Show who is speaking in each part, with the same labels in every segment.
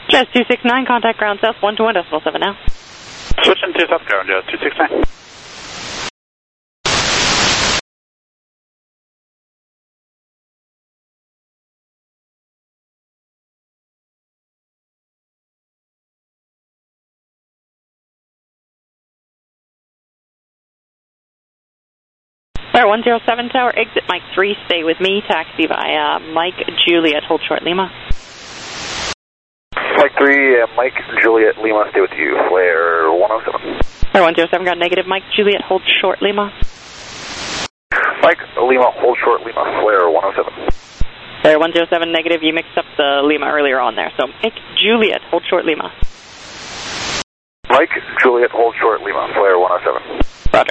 Speaker 1: Just 269, contact ground south 121.7 now.
Speaker 2: Switching to south ground, just 269.
Speaker 1: Sir, 107 tower, exit Mike 3, stay with me, taxi via Mike Juliet, hold short Lima.
Speaker 3: Mike 3, Mike Juliet Lima, stay with you, flare 107.
Speaker 1: Sir, 107 ground negative, Mike Juliet, hold short Lima.
Speaker 3: Mike Lima, hold short Lima, flare 107.
Speaker 1: Sir, 107 negative, you mixed up the Lima earlier on there, so Mike Juliet, hold short Lima.
Speaker 3: Mike Juliet, hold short Lima, flare 107.
Speaker 1: Roger.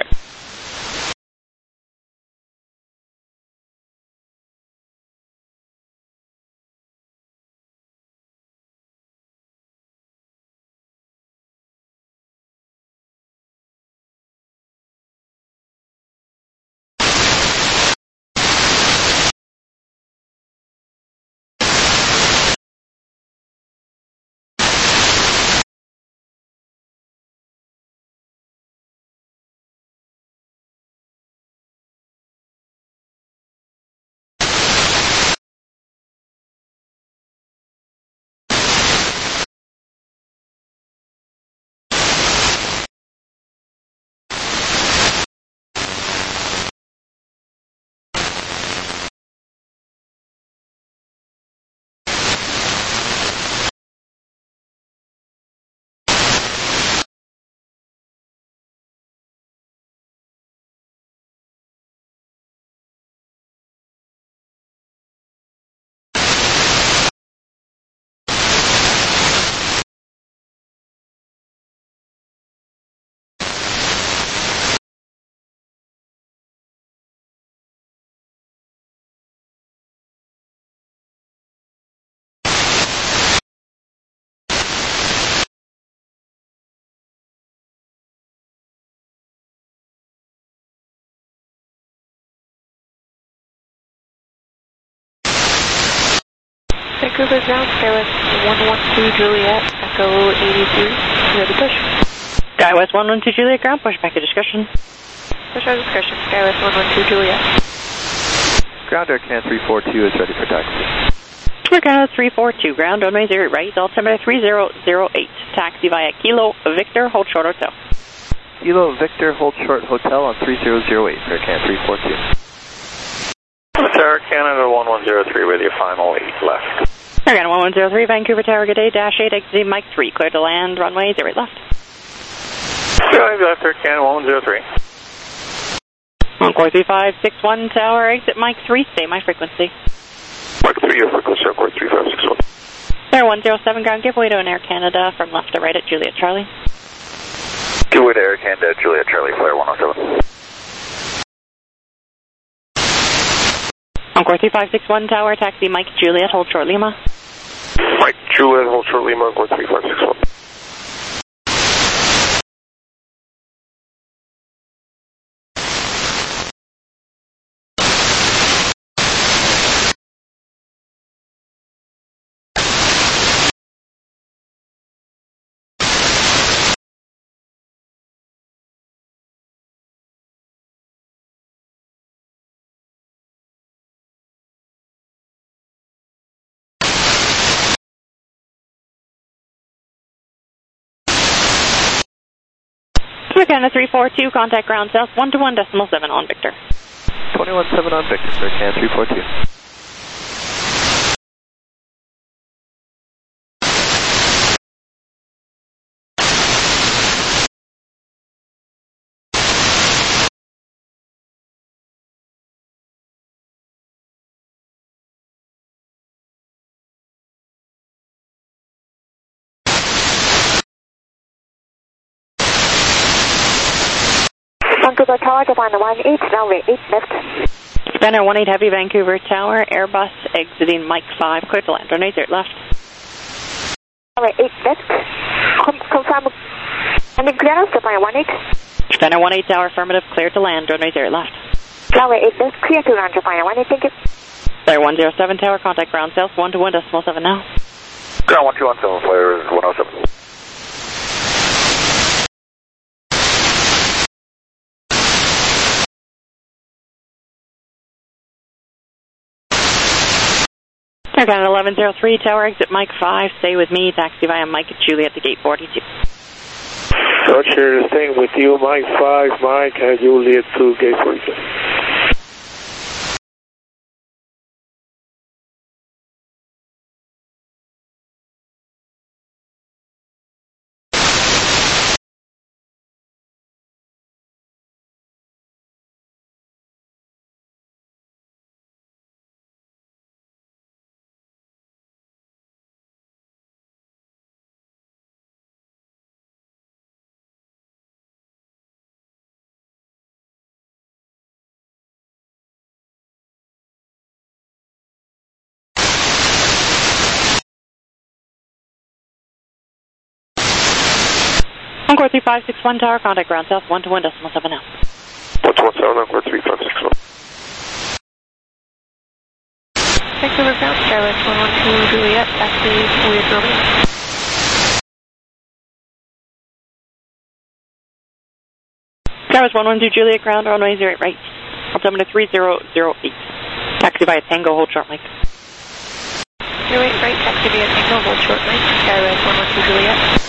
Speaker 4: Vancouver ground, SkyWest 112 Juliet, Echo 82, ready push.
Speaker 1: SkyWest 112 Juliet, ground push back to discussion.
Speaker 4: Push our discussion, SkyWest 112 Juliet.
Speaker 5: Ground Air Can 342 is ready for taxi.
Speaker 1: Air Canada 342, ground runway 0 right, altimeter 3008, taxi via Kilo Victor, hold short hotel.
Speaker 5: Kilo Victor, hold short hotel on 3008, Air Can 342.
Speaker 3: Air Canada 1103 with you, final 8 left.
Speaker 1: Air Canada 1103, Vancouver Tower, good day, dash 8, exiting Mike 3, clear to land, runway 0 left.
Speaker 3: Drive left, Air Canada 1103.
Speaker 1: Encore 3561 Tower, exit Mike 3, stay my frequency.
Speaker 3: Mike 3, your frequency, Encore 3561.
Speaker 1: Air 107 ground, give way to an Air Canada from left to right at Juliet Charlie.
Speaker 3: Give way to Air Canada, Juliet Charlie, flare 107.
Speaker 1: Encore 3561 Tower, taxi Mike Juliet, hold short Lima.
Speaker 3: Mike Juliet, hold short Lima, Encore 3561.
Speaker 1: Air Canada 342, contact ground south 121.7 on Victor.
Speaker 5: 217 on Victor, Air Can 342.
Speaker 4: Vancouver Tower, define 18, runway 8 left.
Speaker 1: Spanner 18 Heavy, Vancouver Tower, Airbus exiting Mike 5, clear to land, runway 0 left.
Speaker 4: Runway 8 left. Confirm landing clearance, define 18.
Speaker 1: Spanner 18 Tower, affirmative, clear to land, runway 0 left.
Speaker 4: Runway 8 left, clear to land, define 18, thank you.
Speaker 1: Sir 107 Tower, contact ground south 121.7 now.
Speaker 3: Ground 1217, flare is 107.
Speaker 1: Aircon 1103, tower exit Mike 5, stay with me, taxi via Mike Juliet to gate 42.
Speaker 6: Roger, staying with you, Mike 5, Mike Juliet to gate 42.
Speaker 1: Encore 3561 tower, contact ground south 121.7 now.
Speaker 3: 117, Encore 3561.
Speaker 4: Vancouver ground, Skyline 112 Juliet, taxi with Romeo.
Speaker 1: Skyline 112 Juliet, ground runway 08 right. Altimeter 3008. Taxi via Tango, hold short Mike.
Speaker 4: 08 right, taxi via Tango, hold short Mike. Skyline 112 Juliet.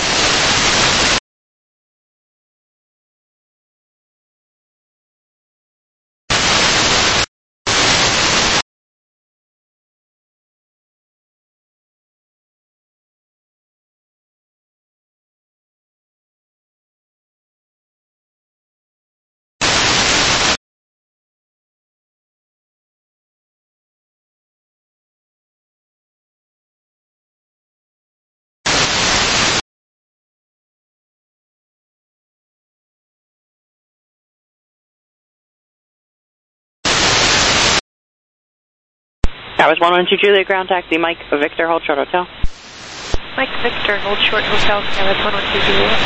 Speaker 1: That was 112 Juliet, ground taxi Mike Victor, hold short hotel.
Speaker 4: Mike Victor, hold short hotel, Skyline 112 Juliet.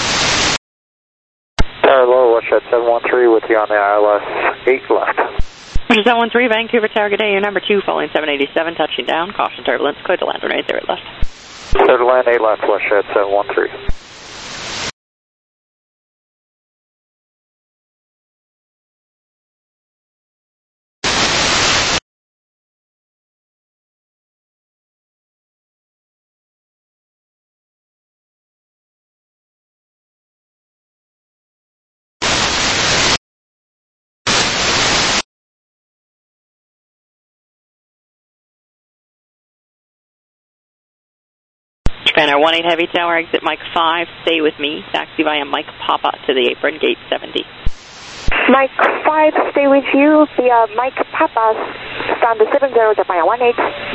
Speaker 3: Tower low, Westjet 713 with you on the ILS 8 left.
Speaker 1: Which is 713, Vancouver Tower, good day, your number 2, following 787, touching down, caution turbulence, clear to land, runway 08 left.
Speaker 3: Clear to land 8 left, Westjet 713.
Speaker 1: Japan Air 18 Heavy Tower, exit Mike 5, stay with me, taxi via Mike Papa to the apron, gate 70.
Speaker 7: Mike 5, stay with you via Mike Papa, stand 70 via 18.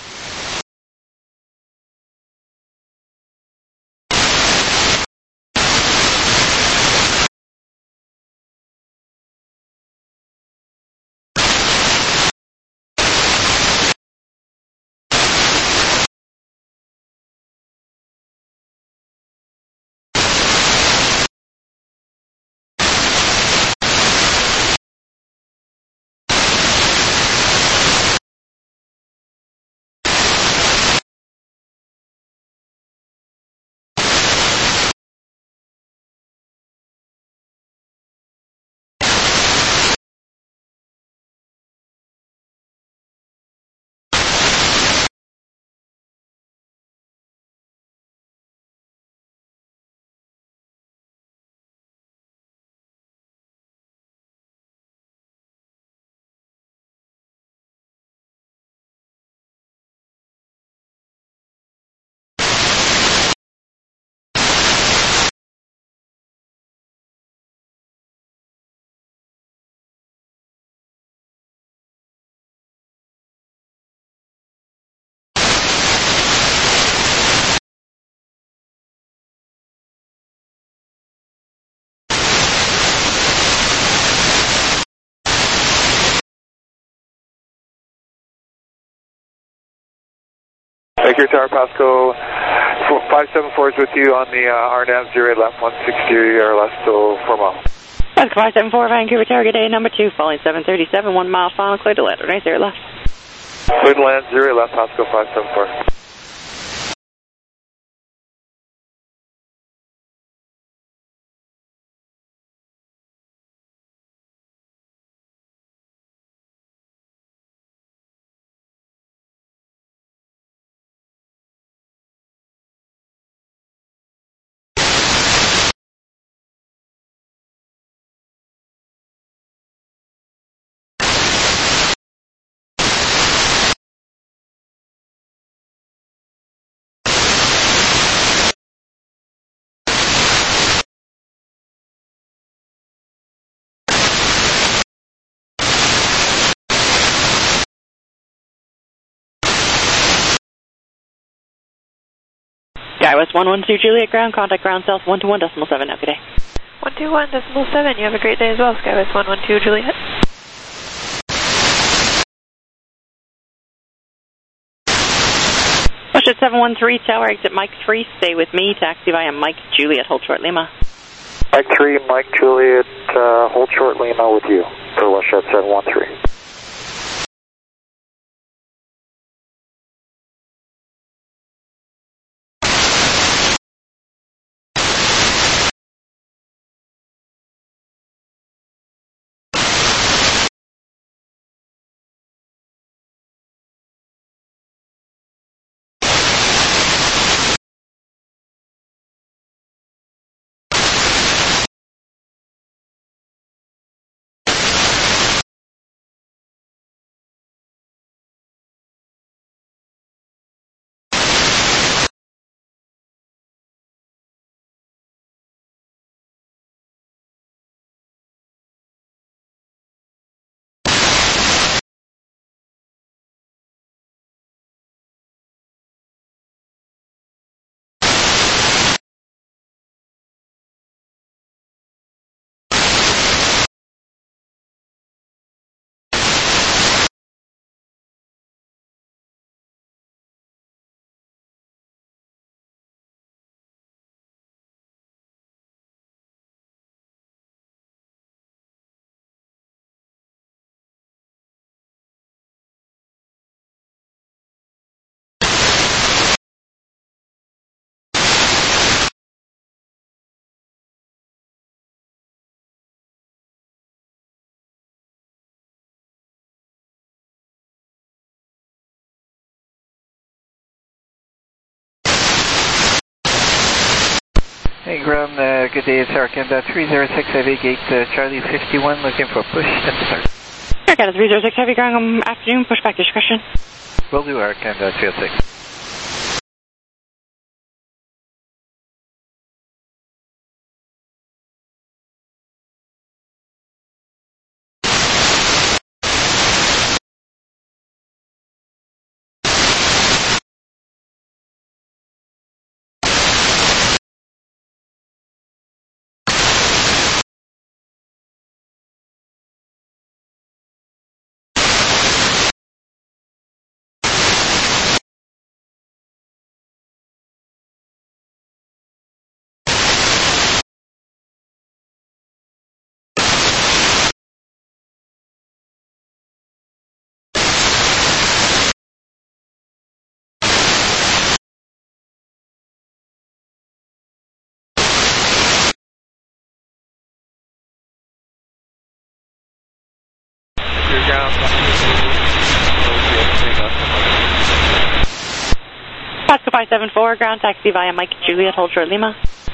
Speaker 3: Thank you, Tower Pasco 574 is with you on the RNAV 08 left, 160 left, so 4 miles.
Speaker 1: That's 574, Vancouver Tower, good day, number 2, following 737, 1 mile final, clear to land, runway 08 left.
Speaker 3: Clear to land 08 left, Pasco 574.
Speaker 1: Skywest 112 Juliet ground, contact ground south 121.7 now, good day.
Speaker 4: 121.7, you have a great day as well, Skywest 112 Juliet.
Speaker 1: Westjet 713 tower, exit Mike 3, stay with me, taxi via Mike Juliet, hold short Lima.
Speaker 3: Mike 3, Mike Juliet, hold short Lima with you for Westjet 713.
Speaker 5: Hey, ground, good day, it's Arcanda 306 Heavy Gate, Charlie 51, looking for push and start.
Speaker 1: Arcanda 306 Heavy ground, afternoon, push back discretion.
Speaker 5: Will do, Arcanda 306.
Speaker 1: Pasco 574, ground taxi via Mike Juliet, hold short Lima.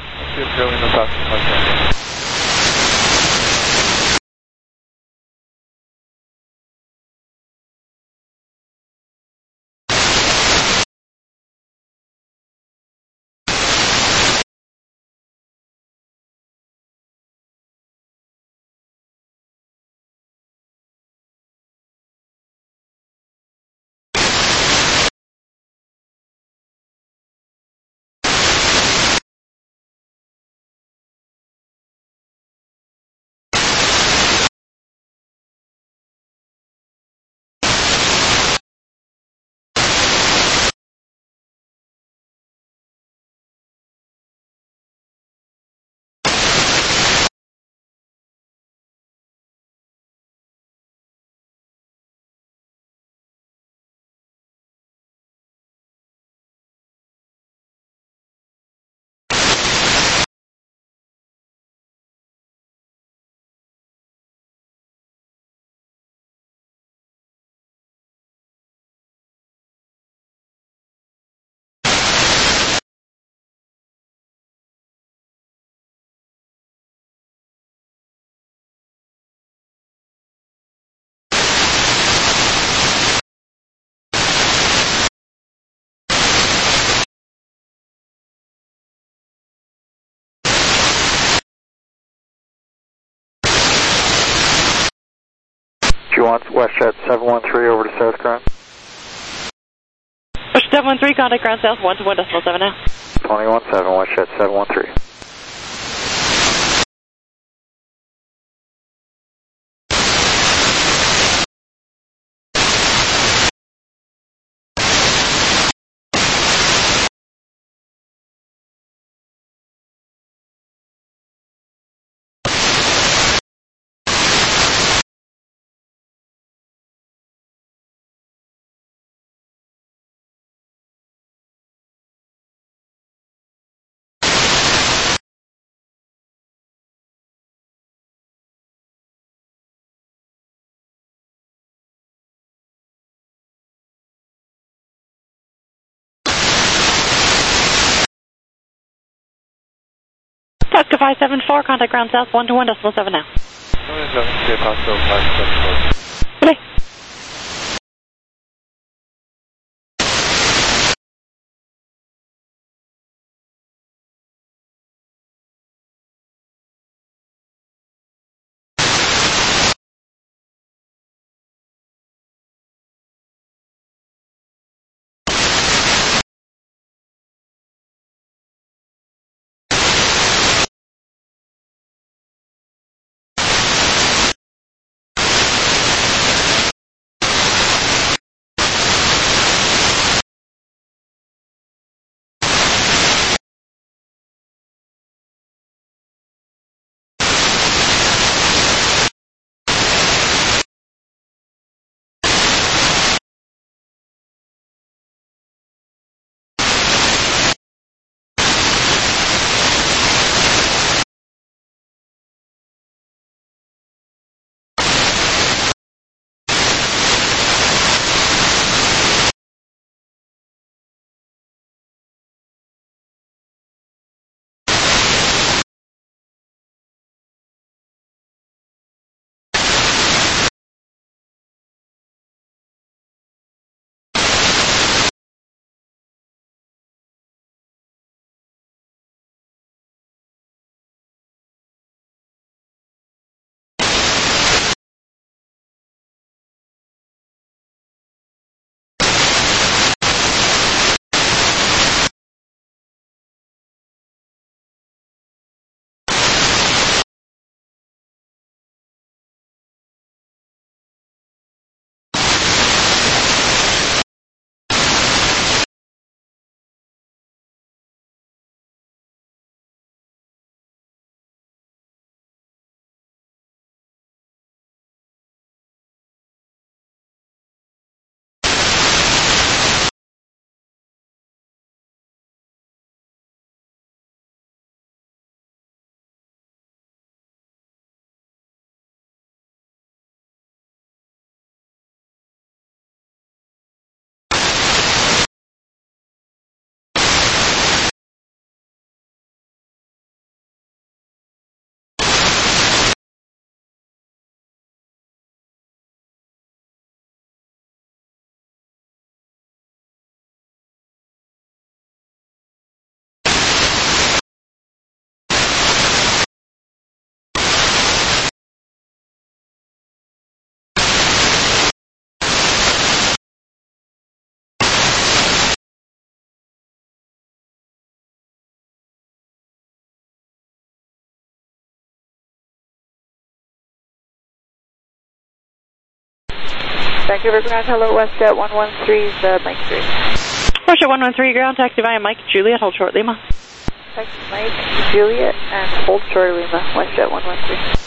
Speaker 3: Do you want Westjet 713 over to South Ground?
Speaker 1: Westjet 713, contact ground south 121.7 now.
Speaker 3: 217, WestJet 713.
Speaker 1: Pasco 574, contact ground south 121.7 now.
Speaker 3: 7, Pasco 574.
Speaker 1: Good day.
Speaker 4: Vancouver Ground, hello, WestJet 113, Mike 3.
Speaker 1: WestJet 113, ground taxi via Mike Juliet, hold short Lima.
Speaker 4: Taxi Mike Juliet and hold short Lima, WestJet 113.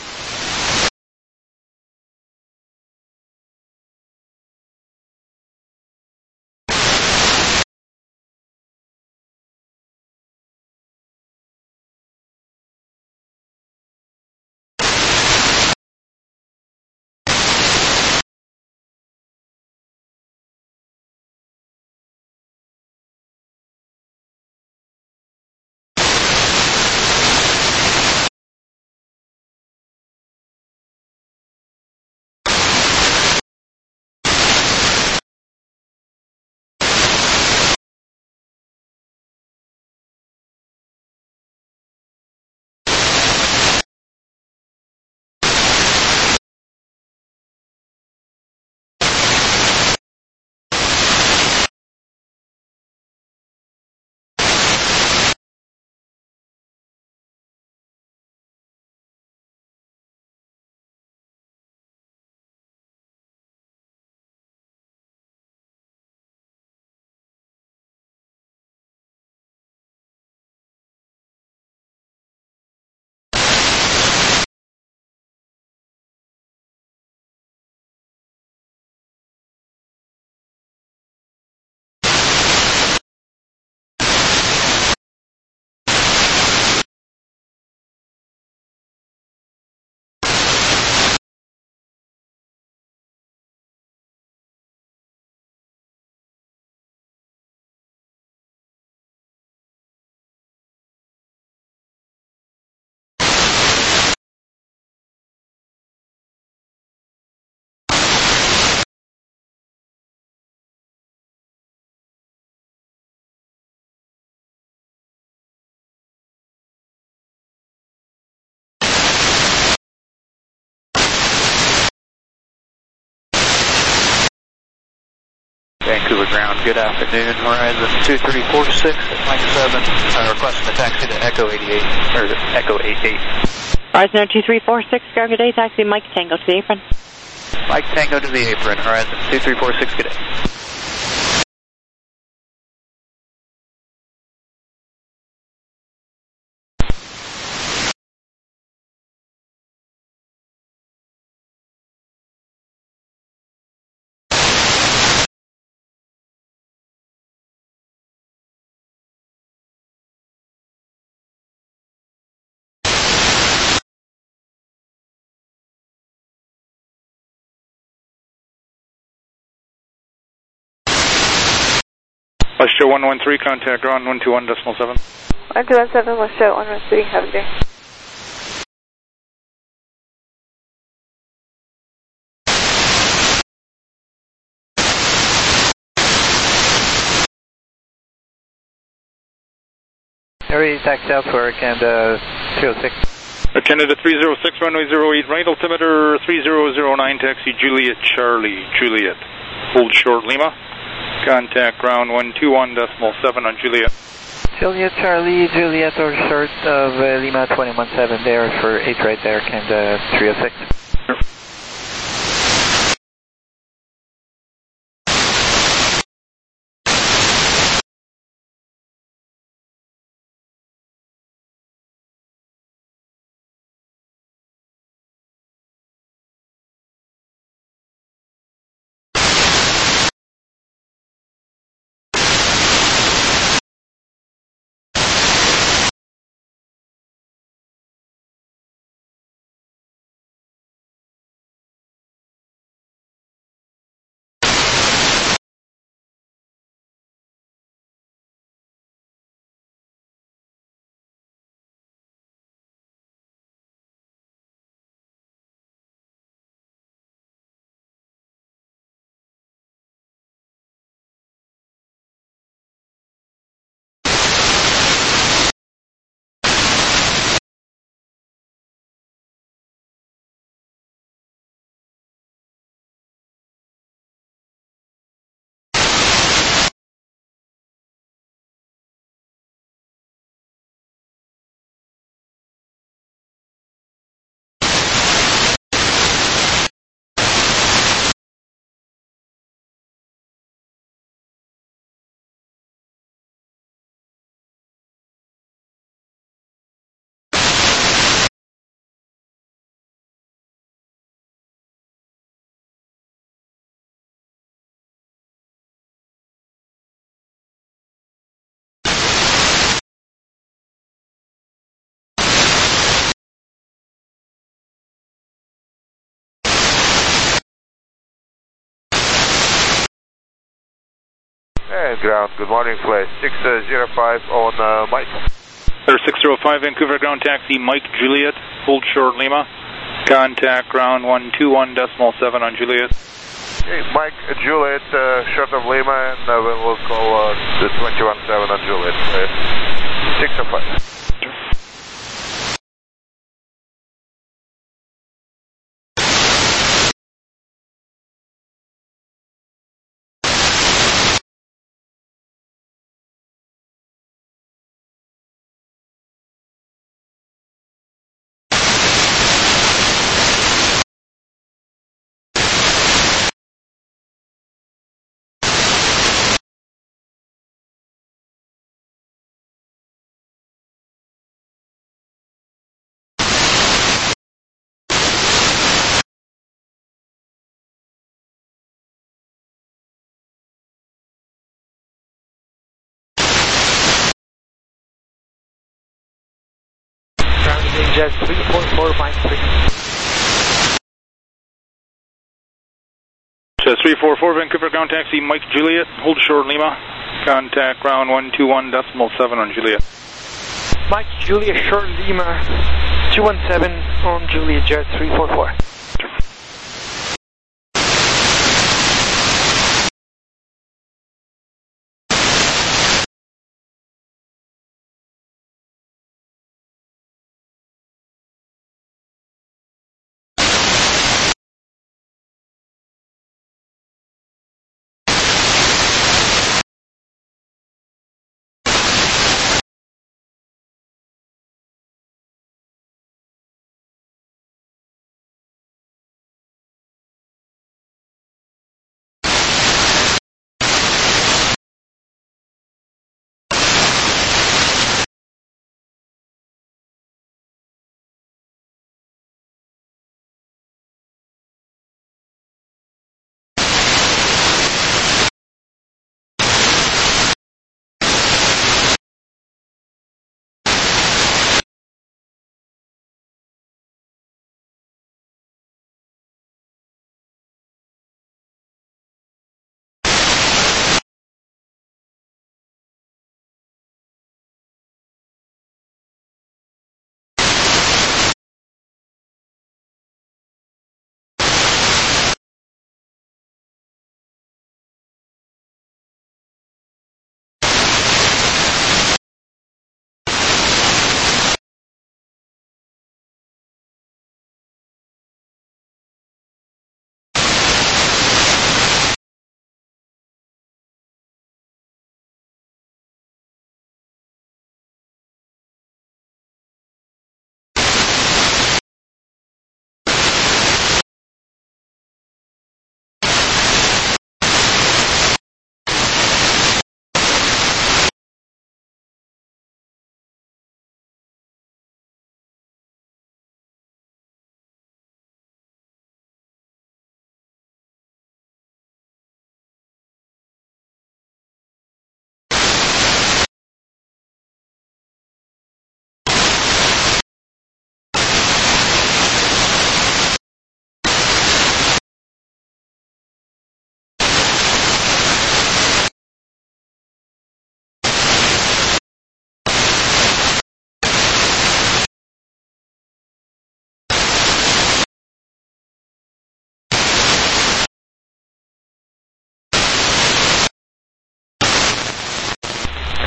Speaker 8: Vancouver ground, good afternoon. Horizon 2346 at Mike 7. Requesting a taxi to Echo 88, or Echo 88.
Speaker 1: Horizon 2346, ground good day, taxi Mike Tango to the apron.
Speaker 8: Mike Tango to the apron, Horizon 2346, good day.
Speaker 2: West Show 113, contact ground 121.7.
Speaker 4: 1217, West Show 113, have a good day.
Speaker 5: Harry, taxi out for Canada 306.
Speaker 2: Canada 306, runway 08 right, altimeter 3009, taxi Juliet Charlie, Juliet. Hold short Lima. Contact ground 121.7 on Juliet.
Speaker 5: Juliet Charlie, Juliet or short of Lima 217 there for 8 right there, Canada 306.
Speaker 3: Ground, good morning, flight 605 on Mike.
Speaker 2: Air 605, Vancouver ground taxi, Mike Juliet, hold short Lima. Contact ground 121.7 on Juliet.
Speaker 3: Okay, Mike Juliet, short of Lima, and we'll call the 217 on Juliet. 605.
Speaker 9: Jet 344, Mike 3.
Speaker 2: Jet 344, Vancouver ground taxi, Mike Juliet, hold short Lima. Contact ground 121.7 on Juliet.
Speaker 9: Mike Juliet, short Lima, 217 on Juliet Jet 344.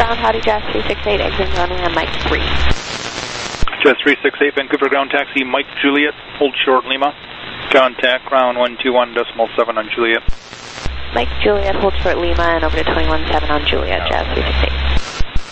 Speaker 4: ground, howdy, Jazz 368, exit runway on Mike 3.
Speaker 2: Jazz 368, Vancouver ground taxi, Mike Juliet, hold short Lima. Contact ground 121.7 on Juliet.
Speaker 4: Mike Juliet, hold short Lima and over to 21.7 on Juliet, Jazz 368.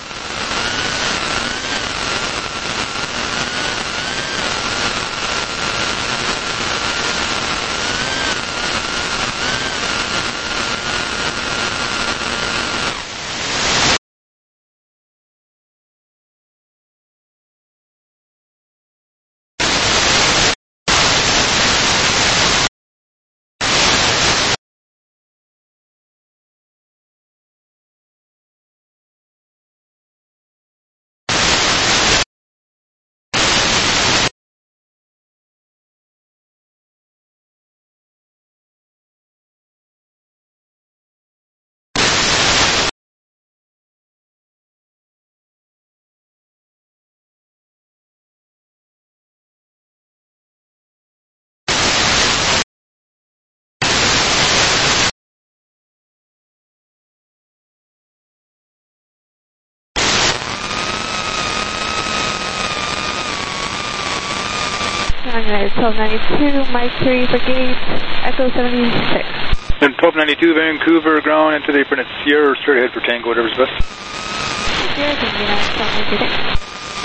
Speaker 4: Alright, 1292, Mike 3 for gate, Echo 76.
Speaker 2: And 1292 Vancouver ground into the apron at Sierra, straight ahead for Tango, whatever's best.
Speaker 4: Sierra, Tango, United,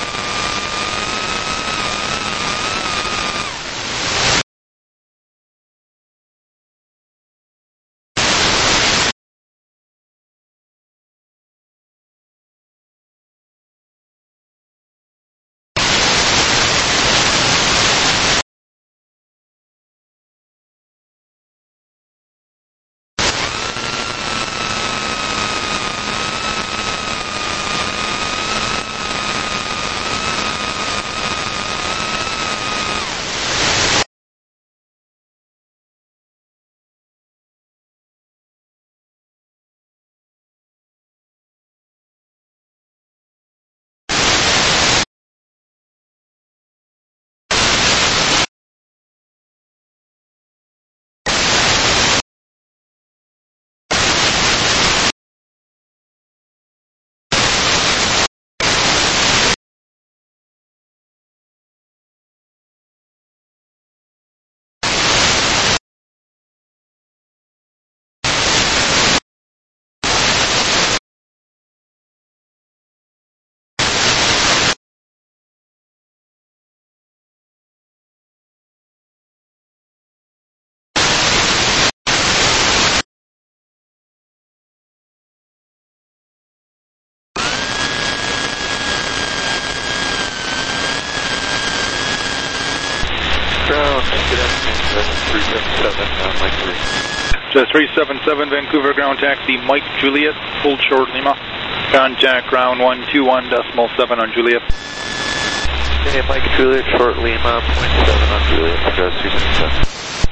Speaker 2: Jazz 377 Vancouver ground taxi, Mike Juliet, hold short Lima. Contact ground 121.7 on Juliet.
Speaker 8: Okay, Mike Juliet, short Lima, 0.7 on Juliet, Jazz 377.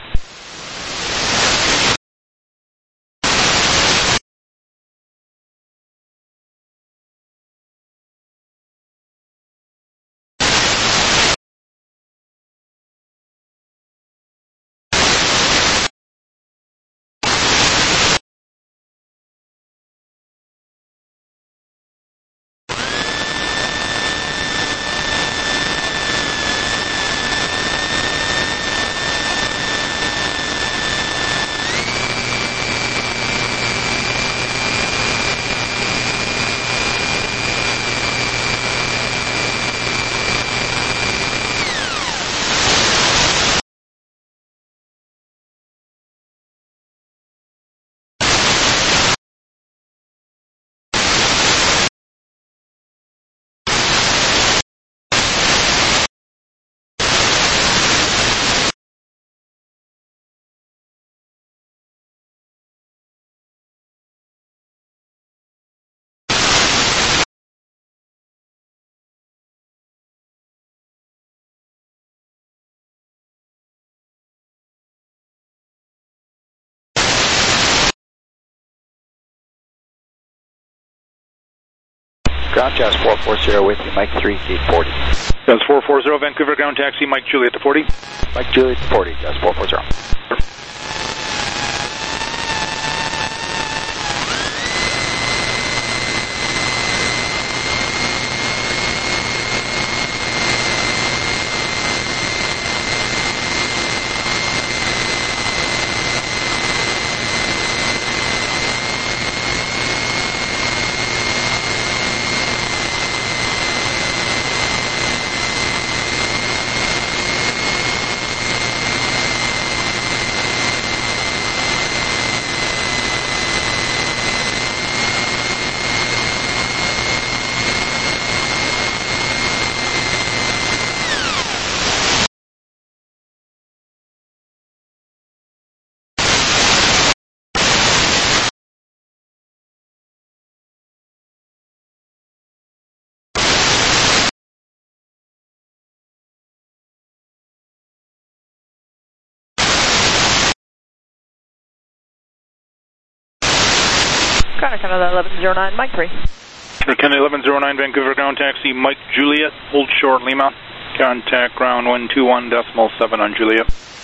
Speaker 8: Ground Jazz 440 with you, Mike 3, gate 40.
Speaker 2: Jazz 440 Vancouver ground taxi, Mike Juliet to 40.
Speaker 8: Mike Juliet to 40, Jazz 440.
Speaker 4: Ground Canada 1109, Mike 3.
Speaker 2: Canada 1109, Vancouver ground taxi, Mike Juliet, hold short Lima. Contact ground 121.7 on Juliet.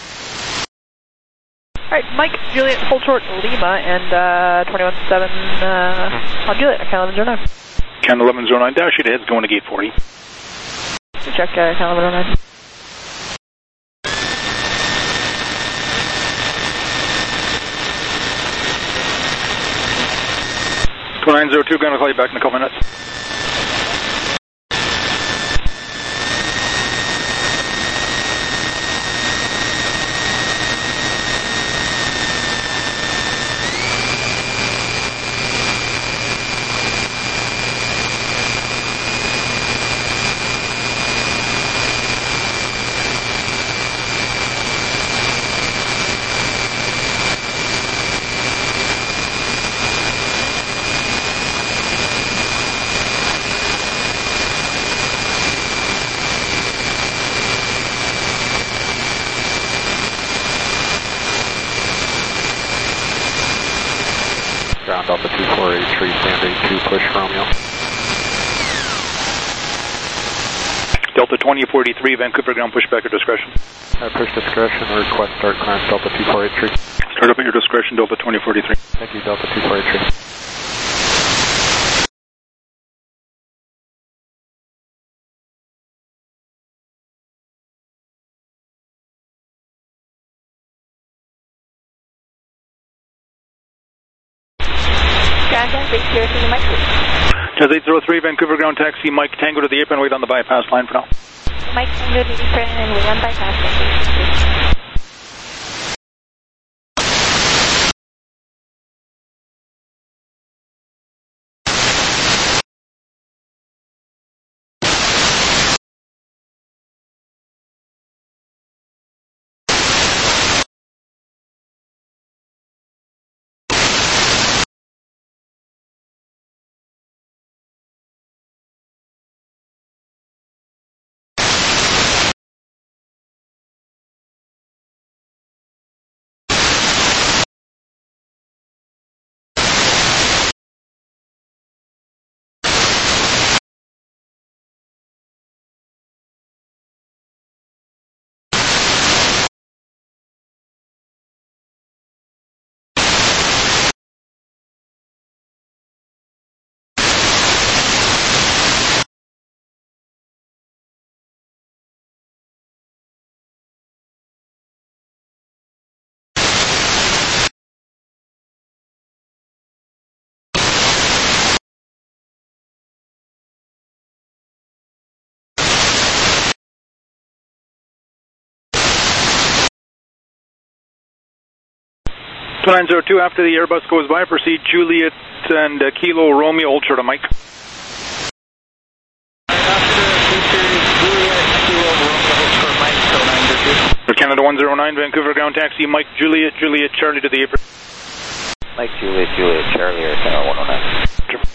Speaker 4: Alright, Mike Juliet, hold short Lima, and 21.7 on Juliet, Canada 1109.
Speaker 2: Canada 1109, dash it heads going to gate 40.
Speaker 4: Check Canada 1109.
Speaker 2: 2902, going to call you back in a couple minutes.
Speaker 10: Ground Delta 2483, stand 82, push Romeo.
Speaker 2: Delta 2043, Vancouver ground, push back at discretion.
Speaker 10: Push discretion, request start climb Delta 2483.
Speaker 2: Start up at your discretion, Delta 2043.
Speaker 10: Thank you, Delta 2483.
Speaker 2: Jazz 803, Vancouver ground taxi, Mike Tango to the apron, wait on the bypass line for now.
Speaker 7: Mike Tango to the apron and wait on bypass line.
Speaker 2: Two 902, after the Airbus goes by, proceed Juliet and Kilo Romeo, hold short of Mike. For Canada 109, Vancouver ground taxi, Mike Juliet, Juliet Charlie to the apron.
Speaker 8: Mike Juliet, Juliet Charlie, or Canada 109.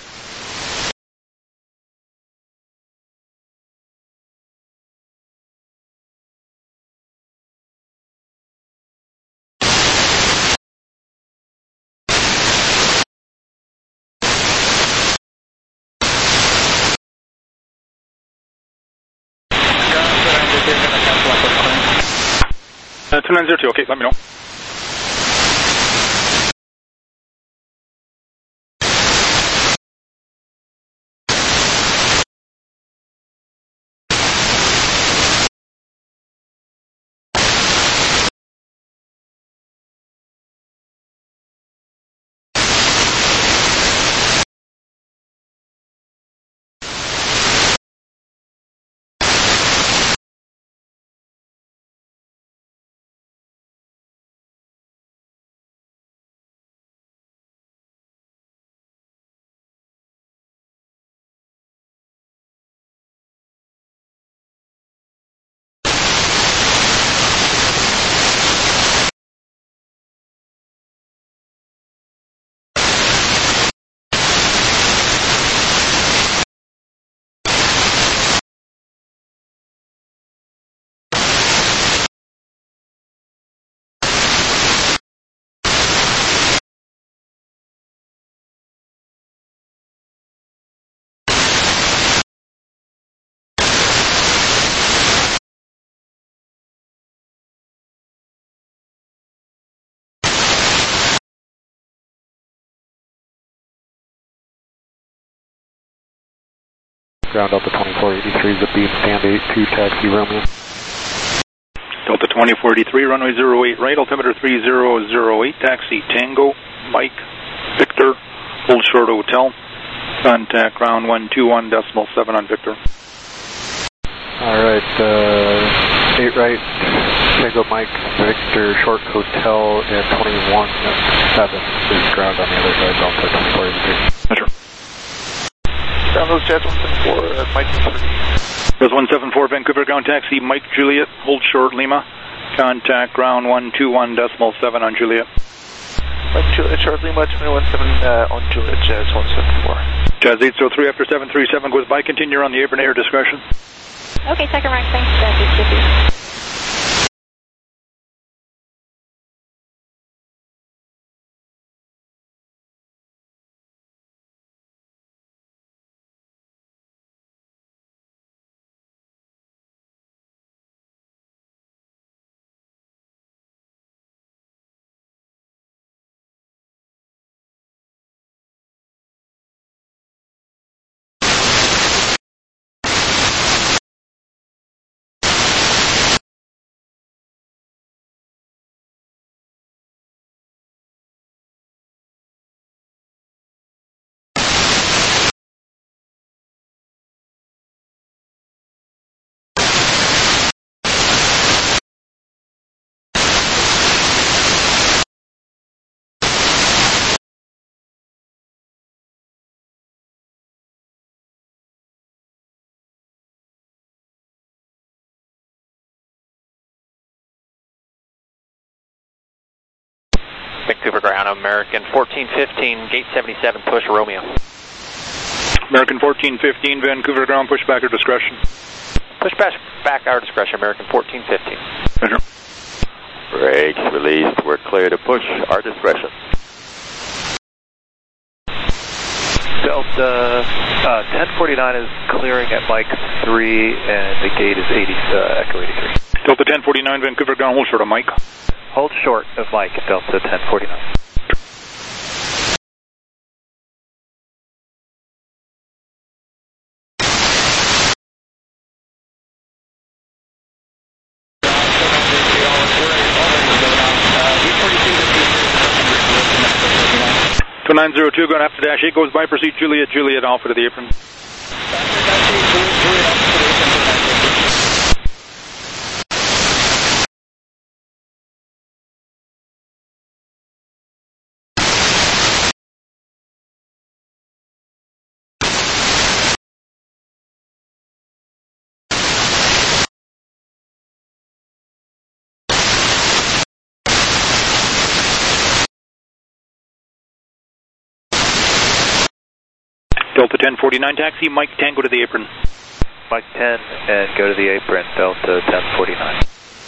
Speaker 2: Uh, 2902, okay, let me know.
Speaker 10: Ground Delta 2483 is a beam stand 82 taxi Romeo.
Speaker 2: Delta 2483, runway 08 right, altimeter 3008, taxi Tango, Mike, Victor, hold short hotel, contact ground 121.7 on Victor.
Speaker 10: Alright, 8 right, Tango, Mike, Victor, short hotel at 21.7 is ground on the other side, Delta 2483.
Speaker 2: Measure.
Speaker 11: Ground those jets 174, Mike 3.
Speaker 2: There's 174 Vancouver ground taxi, Mike Juliet, hold short Lima, contact ground 121.7 on Juliet.
Speaker 11: Mike Juliet, short Lima, 21.7 on Juliet, Jazz 174.
Speaker 2: Jazz 803 after 737 goes by, continue on the apron air discretion.
Speaker 4: Okay, second rank, thanks, Jazz 850.
Speaker 8: Vancouver ground, American 1415, gate 77, push Romeo.
Speaker 2: American 1415, Vancouver ground, push back our discretion.
Speaker 8: Push back our discretion, American 1415.
Speaker 2: Measure.
Speaker 12: Brakes released, we're clear to push our discretion.
Speaker 11: Delta 1049 is clearing at Mike 3 and the gate is Echo 83.
Speaker 2: Delta 1049, Vancouver ground, hold short of Mike.
Speaker 11: Hold short of Mike, Delta 1049.
Speaker 2: To 902, going after dash 8, goes by, proceed Juliet, Juliet, Alpha to the apron. Delta 1049 taxi, Mike Tango to the apron.
Speaker 11: Mike 10 and go to the apron, Delta 1049.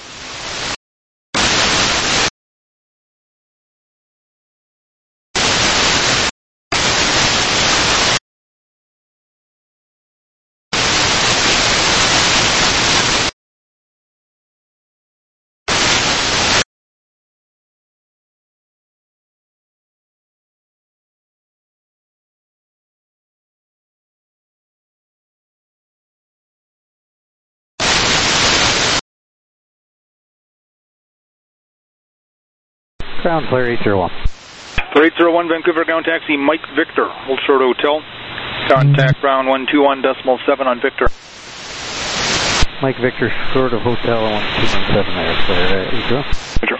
Speaker 5: Ground clear 801.
Speaker 2: Clear 801, Vancouver ground taxi, Mike Victor, hold short hotel. Contact ground 121.7 on Victor.
Speaker 5: Mike Victor, short of hotel 127 there, clear 801.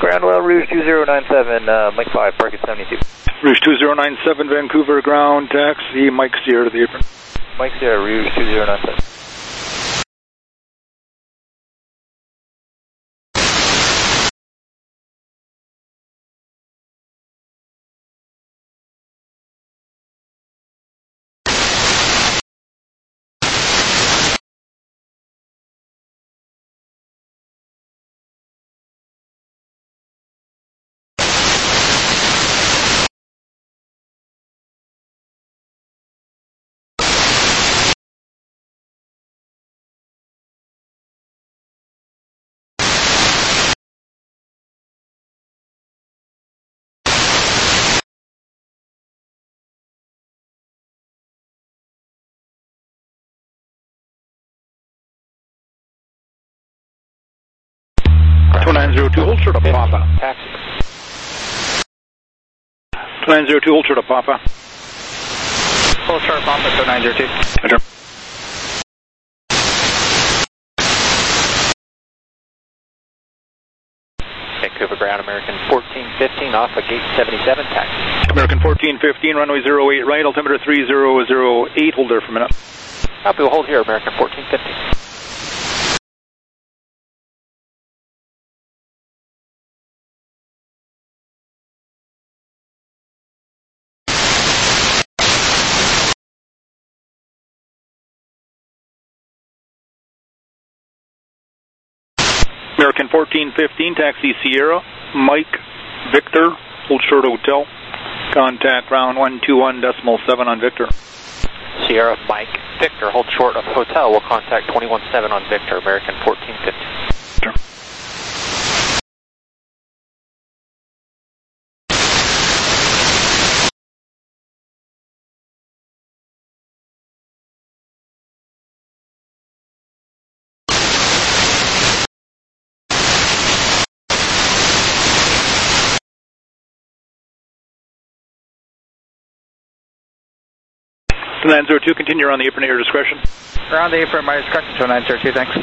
Speaker 11: Groundwell, Rouge 2097, Mike 5, park at 72.
Speaker 2: Rouge 2097, Vancouver ground, taxi, Mike Sierra to the apron.
Speaker 11: Mike Sierra, Rouge 2097.
Speaker 2: Hold short of Papa.
Speaker 11: Taxi.
Speaker 2: 2902, hold short of Papa.
Speaker 11: Hold short of Papa, 2902.
Speaker 2: Roger.
Speaker 11: Vancouver ground, American 1415, off of gate 77, taxi.
Speaker 2: American 1415, runway 08 right, altimeter 3008, hold there for a minute.
Speaker 11: Copy, we'll hold here, American 1415.
Speaker 2: American 1415, taxi Sierra, Mike, Victor, hold short hotel, contact ground 121.7 on Victor.
Speaker 11: Sierra, Mike, Victor, hold short of hotel, we'll contact 217 on Victor, American 1415.
Speaker 2: Sure. Land 02, continue around the apron at your discretion.
Speaker 11: Around the apron, my discretion, 2902, thanks.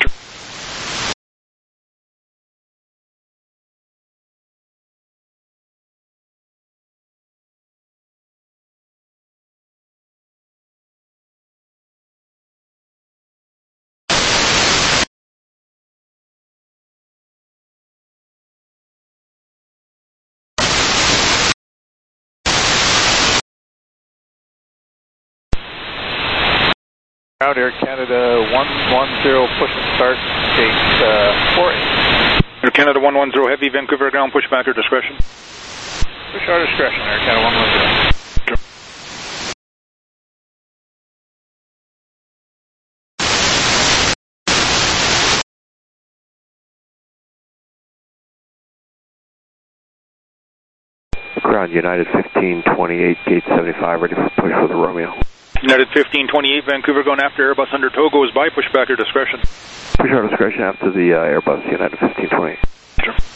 Speaker 10: Ground Air Canada 110, push and start, gate 48.
Speaker 2: Air Canada 110, heavy, Vancouver ground, push back your discretion.
Speaker 10: Push our discretion, Air Canada 110.
Speaker 12: Ground United 1528, gate 75, ready for push for the Romeo.
Speaker 2: United 1528, Vancouver going after Airbus under tow goes by, push back your discretion.
Speaker 12: Push our discretion after the Airbus United 1528.
Speaker 2: Sure.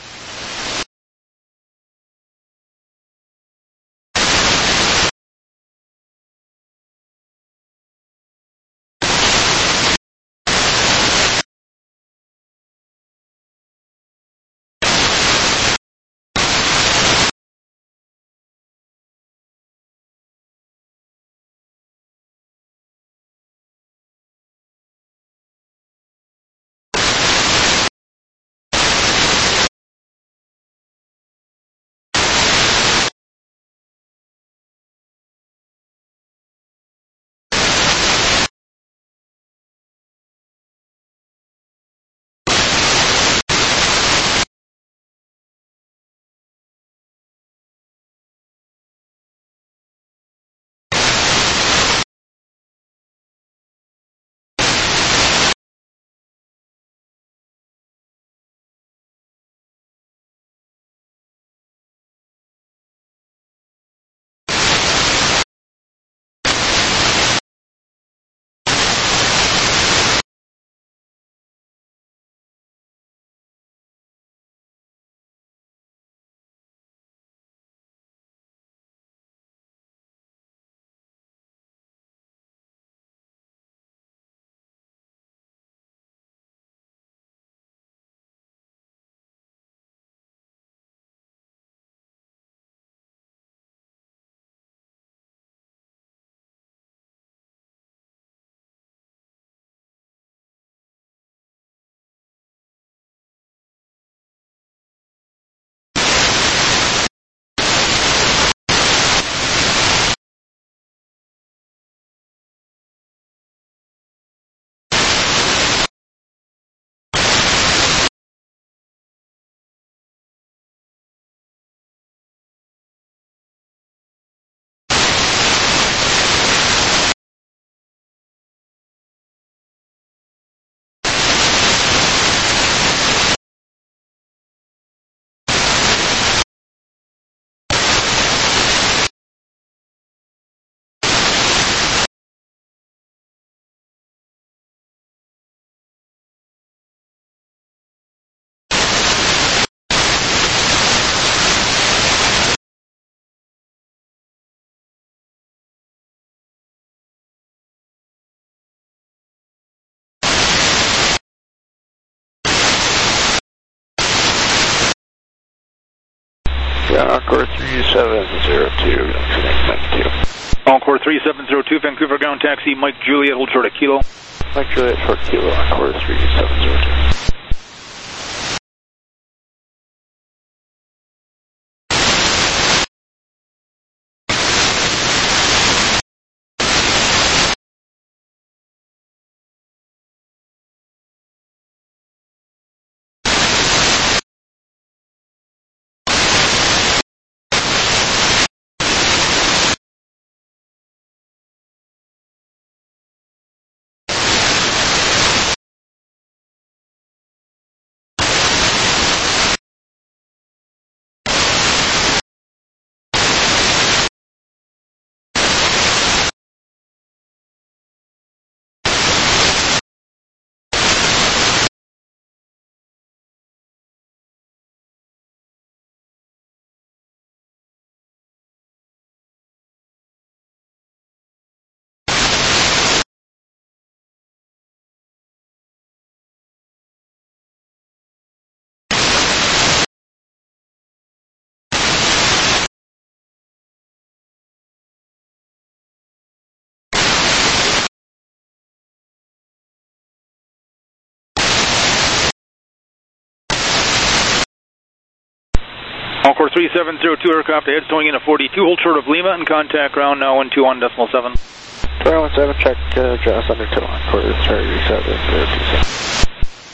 Speaker 6: Yeah, Encore 3702, connect 92.
Speaker 2: Encore 3702, Vancouver ground taxi, Mike Juliet, hold short at Kilo.
Speaker 6: Mike Juliet, short Kilo, Encore 3702.
Speaker 2: Encore 3702, aircraft ahead, towing in at 42, hold short of Lima, and contact ground now 121.7.
Speaker 6: 417, check just under 2 Encore 3702.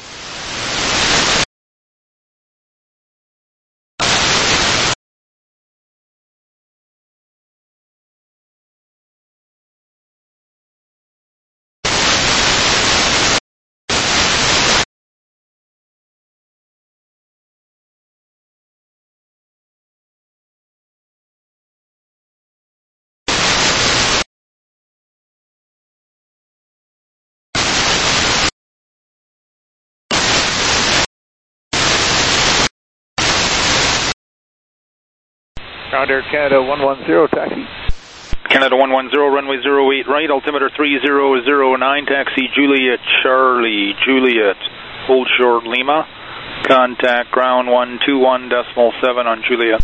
Speaker 5: Ground Air Canada 110, taxi.
Speaker 2: Canada 110, runway 08 right, altimeter 3009, taxi Juliet Charlie, Juliet, hold short Lima, contact ground 121.7 on Juliet.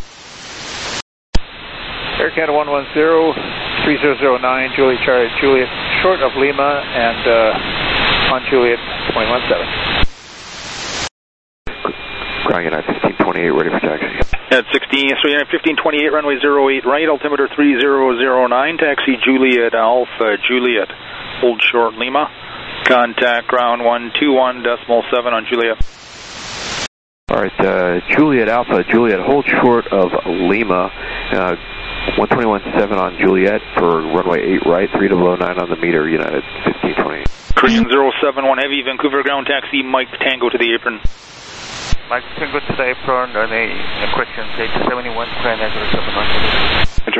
Speaker 5: Air Canada 110, 3009, Juliet Charlie, Juliet, short of Lima, and on Juliet 21.7.
Speaker 12: Ground United 1528, ready for taxi.
Speaker 2: At 1528, runway 08 right, altimeter 3009, taxi Juliet Alpha, Juliet, hold short Lima, contact ground 121.7 on Juliet.
Speaker 12: Alright, Juliet Alpha, Juliet, hold short of Lima, 121.7 on Juliet for runway 8 right, 3009 on the meter, United 1528.
Speaker 2: Christian 071 Heavy, Vancouver ground taxi, Mike Tango to the apron.
Speaker 5: Mike Tango to the apron on a question, stage 71, Grand Negro 71.
Speaker 2: Roger.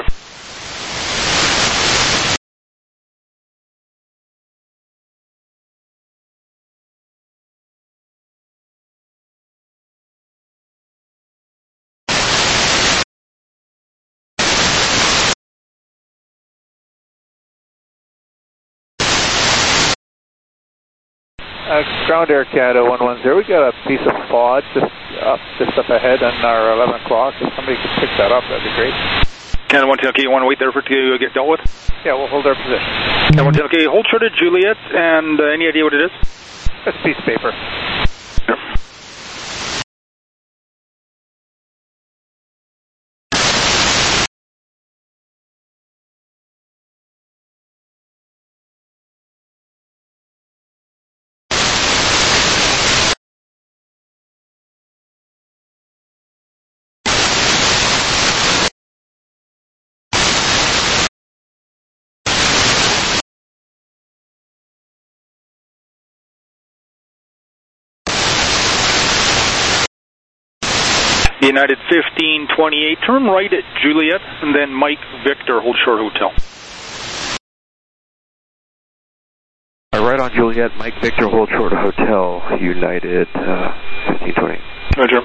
Speaker 5: Ground Air Canada 110, we got a piece of FOD just up ahead on our 11 o'clock. If somebody could pick that up, that'd be great.
Speaker 2: Canada 110, okay, you want to wait there for it to get dealt with?
Speaker 5: Yeah, we'll hold our position.
Speaker 2: Canada 110, okay, hold short at Juliet, and any idea what it is?
Speaker 5: That's a piece of paper.
Speaker 2: Yep. United 1528, turn right at Juliet, and then Mike Victor, hold short hotel.
Speaker 12: Right on Juliet, Mike Victor, hold short hotel, United 1528.
Speaker 2: Roger.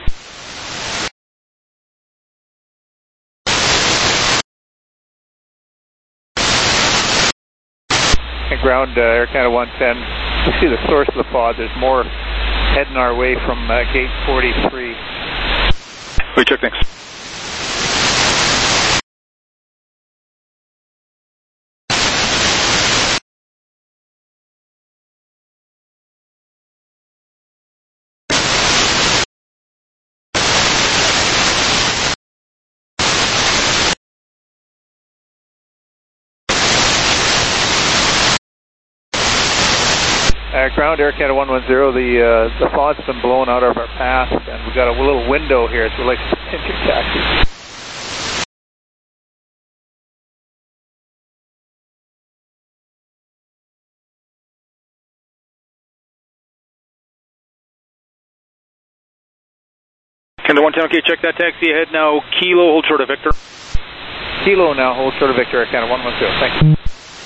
Speaker 5: And ground Air Canada 110, you see the source of the pod. There's more heading our way from gate 43.
Speaker 2: We check next.
Speaker 5: Ground Air Canada 110, the fog's been blown out of our path, and we've got a little window here, so we'd like to extend your taxi.
Speaker 2: Canada 110, okay, check that taxi ahead now. Kilo, hold short of Victor.
Speaker 5: Kilo now, hold short of Victor, Air Canada 110, thank you.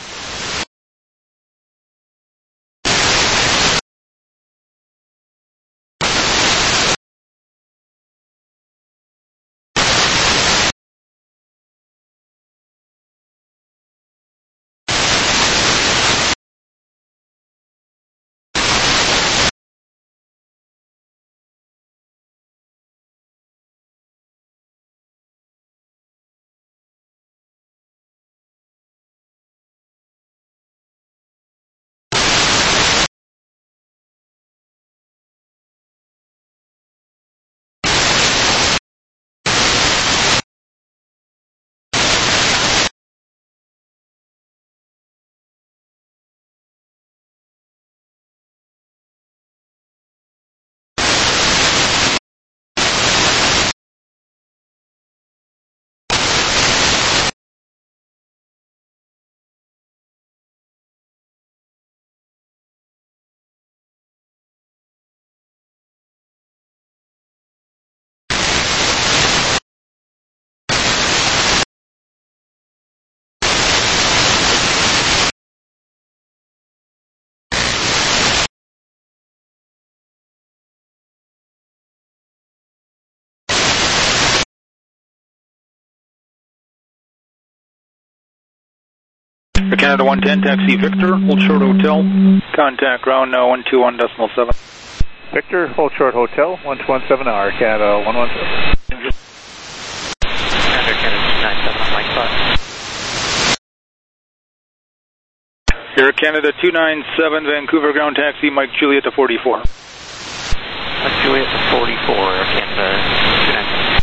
Speaker 2: Air Canada 110, taxi Victor, hold short hotel, contact ground now 121.7.
Speaker 5: Victor, hold short hotel, 1217 Air Canada 117.
Speaker 8: Air Canada 297 on Mike 5.
Speaker 2: Air Canada 297, Vancouver ground taxi, Mike Juliet to 44.
Speaker 8: Mike Juliet to 44, Air Canada 297.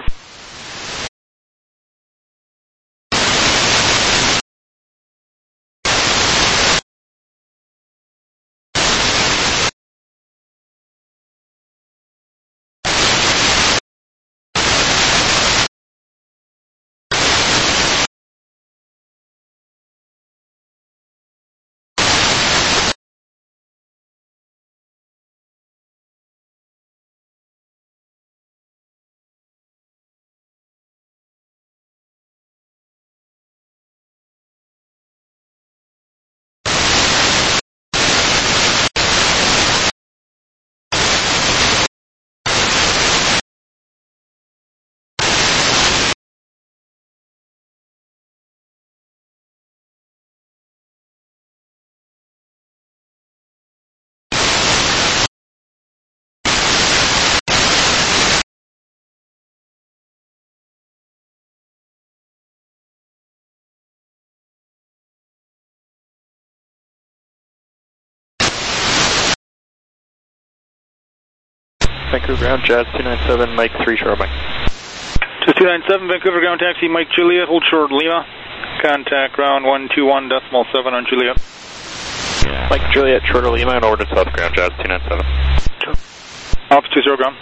Speaker 8: Vancouver ground, Jazz 297, Mike 3 short Mike.
Speaker 2: Jazz 297, Vancouver ground taxi, Mike Juliet, hold short Lima, contact ground 121.7 on Juliet.
Speaker 8: Mike Juliet, short of Lima and over to South ground, Jazz 297.
Speaker 2: Off 20 ground.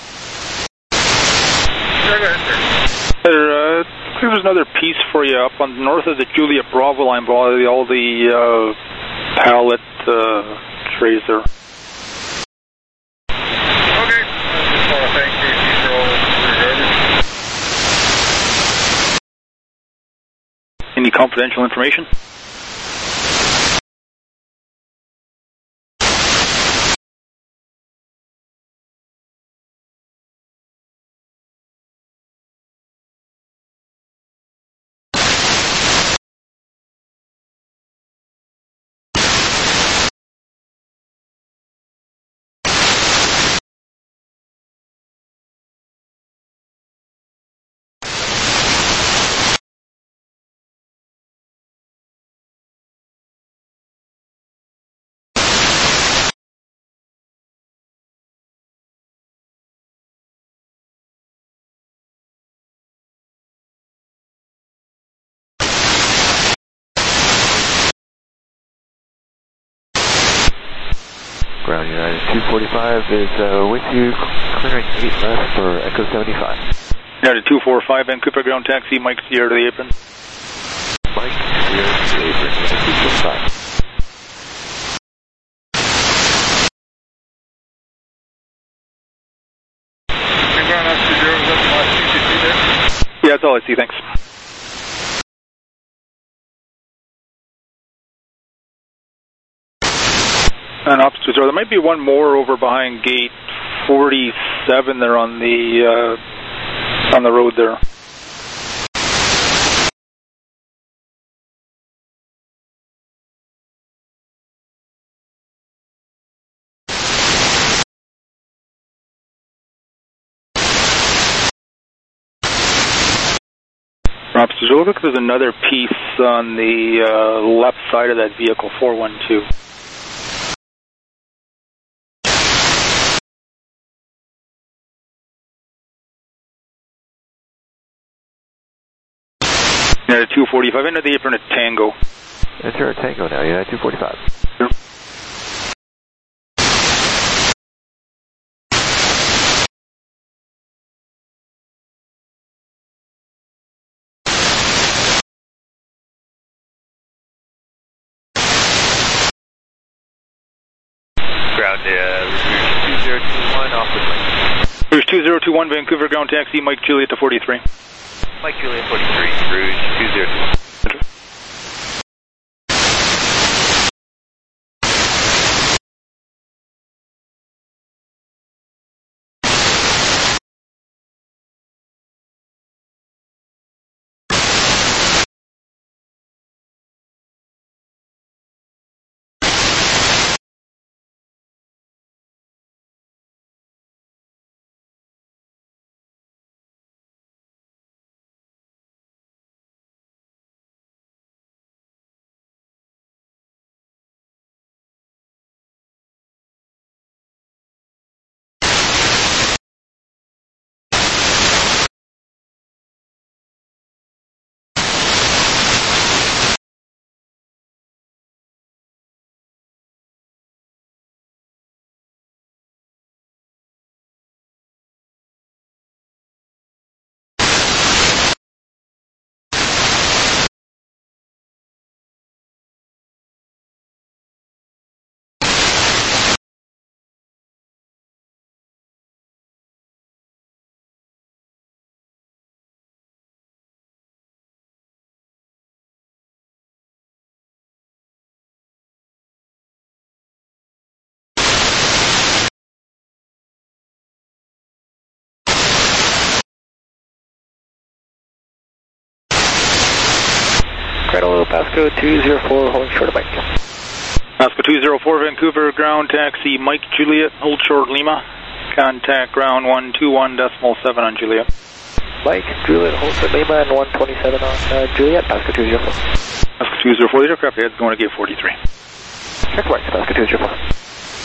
Speaker 2: There's another piece for you up on north of the Juliet Bravo line, all the pallet trays there. Any confidential information?
Speaker 12: Ground United 245 is with you, clearing 8 left for Echo 75.
Speaker 2: United 245, Vancouver ground taxi, Mike Sierra to the apron.
Speaker 12: Mike Sierra to the apron, 245.
Speaker 2: Yeah, that's all I see, thanks. And opposite door, there might be one more over behind gate 47 there on the road there. Opposite door, look, there's another piece on the left side of that vehicle, 412. United 245, into the apron at Tango.
Speaker 12: Enter at Tango now, United 245.
Speaker 2: Sure.
Speaker 11: Ground, 2021 off with Mike.
Speaker 2: Rouge 2021, Vancouver ground taxi, Mike Juliet to 43.
Speaker 11: Mike Juliet 43, Rouge 2021.
Speaker 8: Cradle Pasco 204, holding short of Mike.
Speaker 2: Pasco 204, Vancouver ground taxi, Mike Juliet, hold short Lima. Contact ground 121.7 on Juliet.
Speaker 8: Mike Juliet, hold short Lima, and 127 on Juliet, Pasco 204.
Speaker 2: Pasco 204, the aircraft head's going to gate 43.
Speaker 8: Check right, Pasco 204.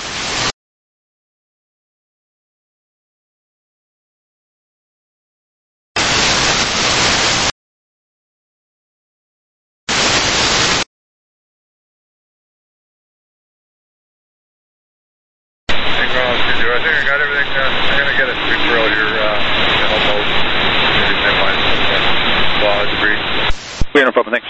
Speaker 3: I think I got everything. I'm going to get it fixed earlier. Almost. Debris.
Speaker 2: Yeah, no problem, thanks.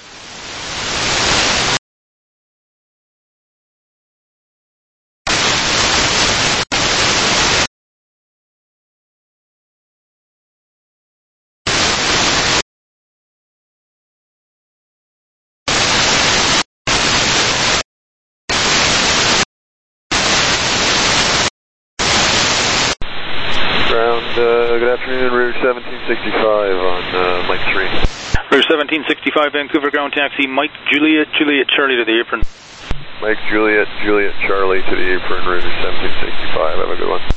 Speaker 13: Good afternoon, Rouge 1765 on Mike 3.
Speaker 2: Rouge 1765, Vancouver ground taxi, Mike Juliet, Juliet Charlie to the apron.
Speaker 13: Mike Juliet, Juliet Charlie to the apron, Rouge 1765. Have a good one.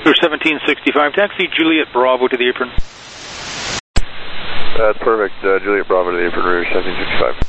Speaker 2: Clear 1765, taxi Juliet Bravo to the apron.
Speaker 13: That's perfect. Juliet Bravo to the apron, Rouge 1765.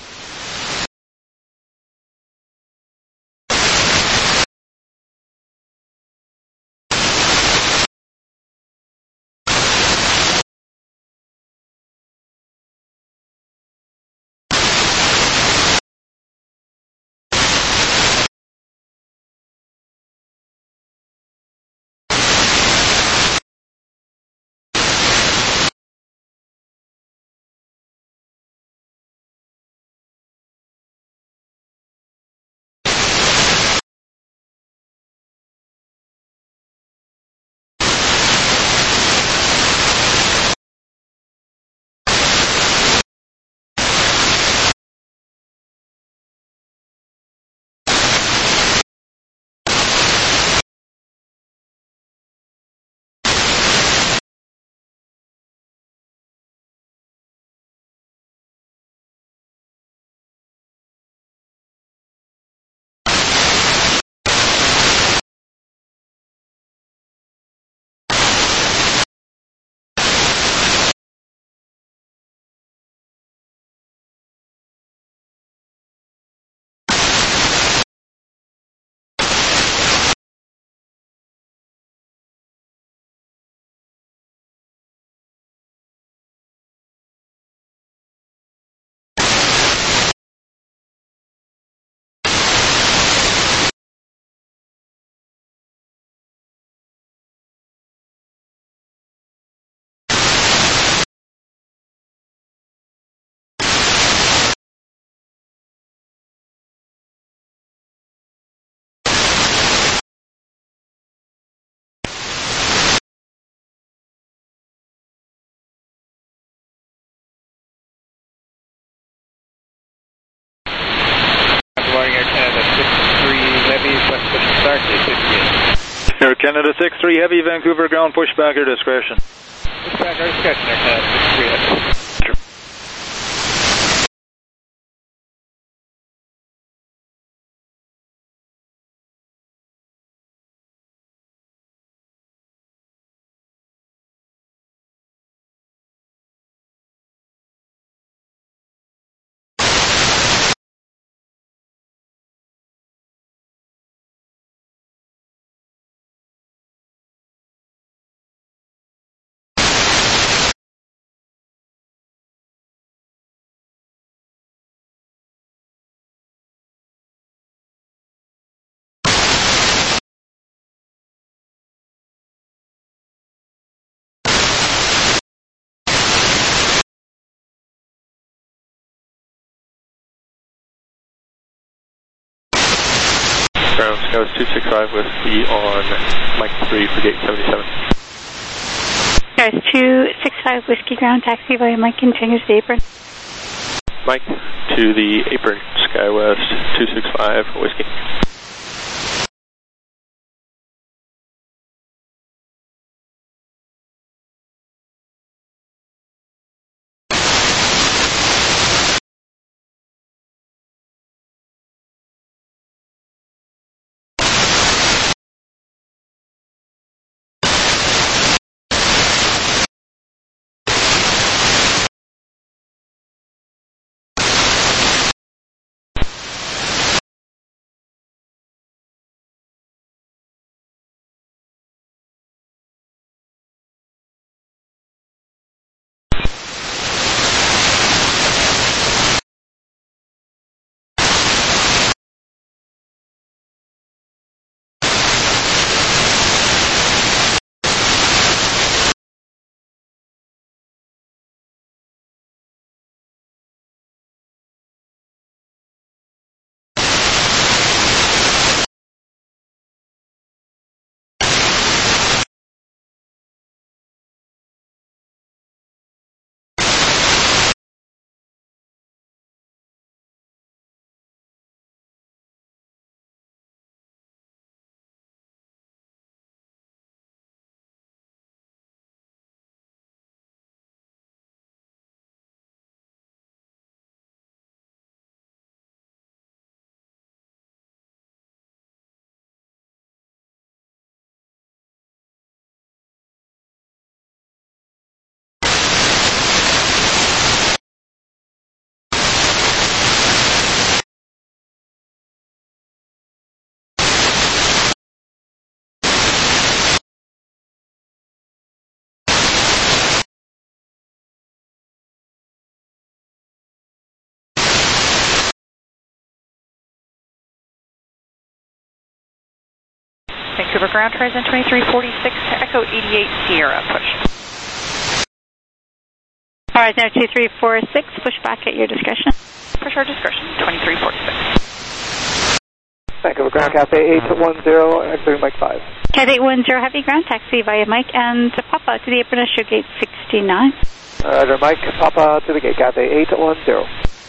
Speaker 2: Air Canada 63 Heavy, Vancouver ground, pushback or discretion.
Speaker 5: Pushback or discretion, Air Canada 63 Heavy.
Speaker 11: Ground, Sky was 265 Whiskey on Mike 3 for gate 77.
Speaker 14: Guys, 265 Whiskey ground, taxi via Mike, continues the apron.
Speaker 11: Mike to the apron, SkyWest 265 Whiskey.
Speaker 4: Vancouver ground, horizon 2346 to Echo 88 Sierra, push.
Speaker 14: Horizon 2346, push back at your discretion.
Speaker 4: Push our discretion, 2346.
Speaker 5: Vancouver ground, Cathay 810, exiting Mike 5.
Speaker 14: Cathay 810, heavy ground, taxi via Mike and Papa to the apron issue gate 69.
Speaker 5: Roger, Mike, Papa to the gate, Cathay 810.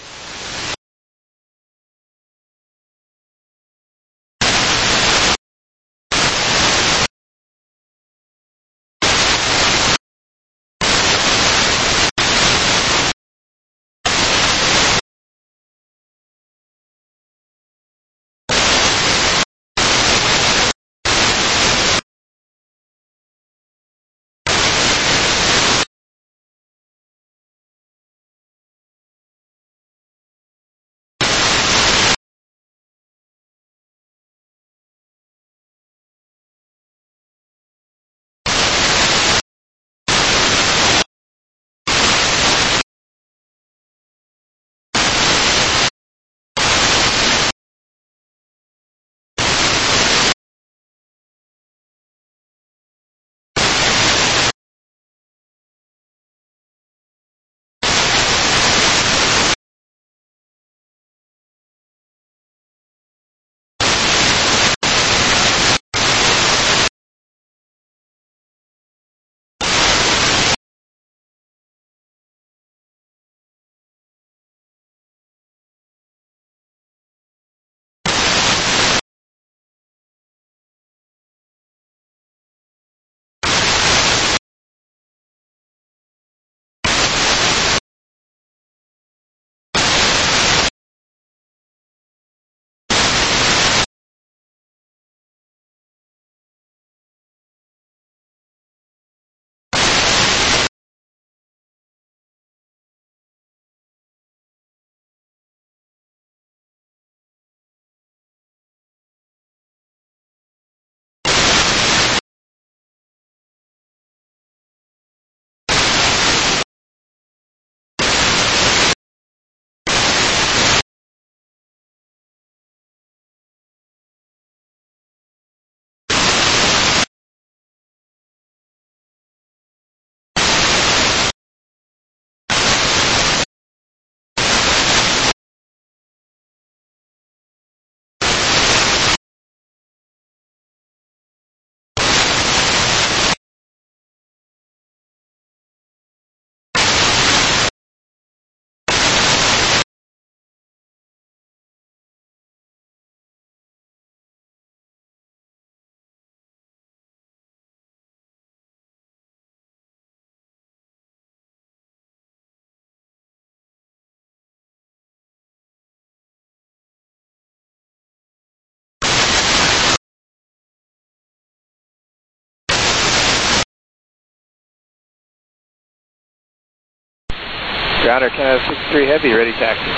Speaker 5: Grounder, Canada 63 Heavy, ready taxi.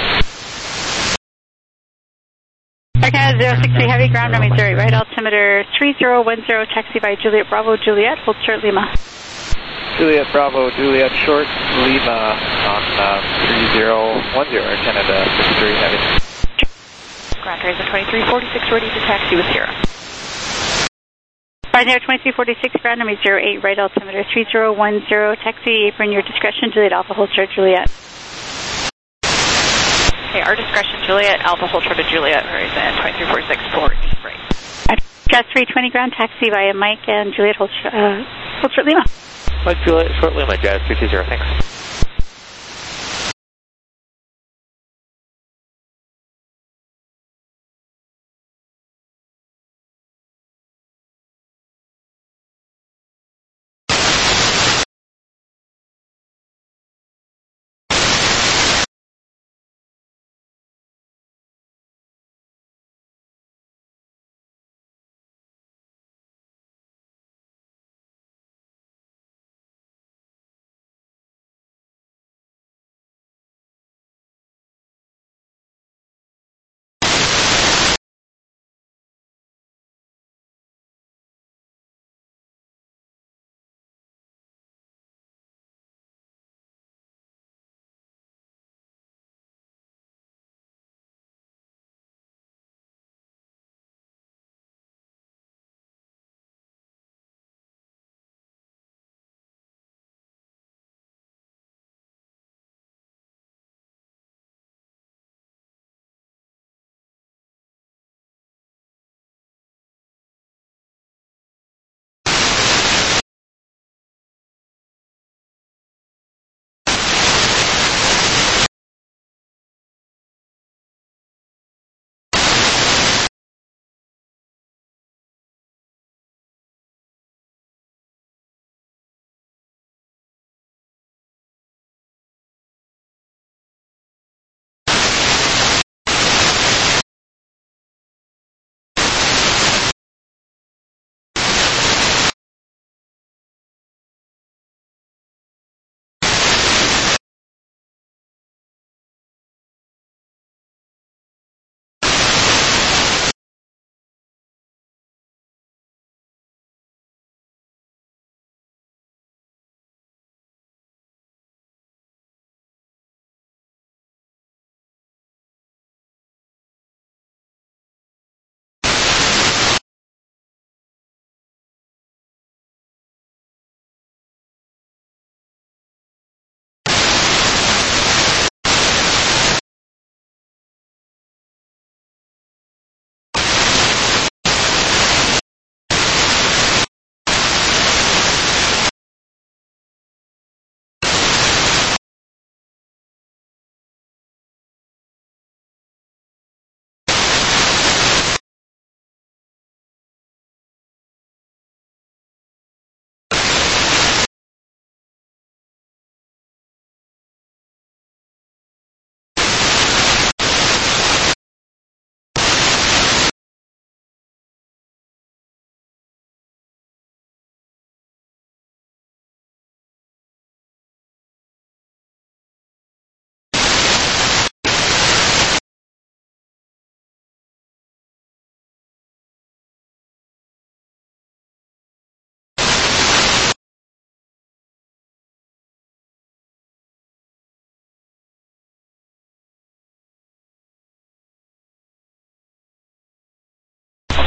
Speaker 14: Canada 063 Heavy, ground runway 0 right, altimeter 3010, taxi by Juliet Bravo, Juliet, hold short Lima.
Speaker 5: Juliet Bravo, Juliet short, Lima on 3010, Canada 63 Heavy.
Speaker 4: Ground horizon 2346, ready to taxi with Sierra.
Speaker 14: Right there, 2346, ground number 08, right altimeter 3010, taxi apron your discretion, Juliet Alpha, hold short Juliet.
Speaker 4: Okay, our discretion, Juliet Alpha, hold short to Juliet, horizon 2346, 48, right.
Speaker 14: Jazz 320, ground taxi via Mike and Juliet, hold short Lima.
Speaker 11: Mike Juliet, short Lima, Jazz 320, thanks.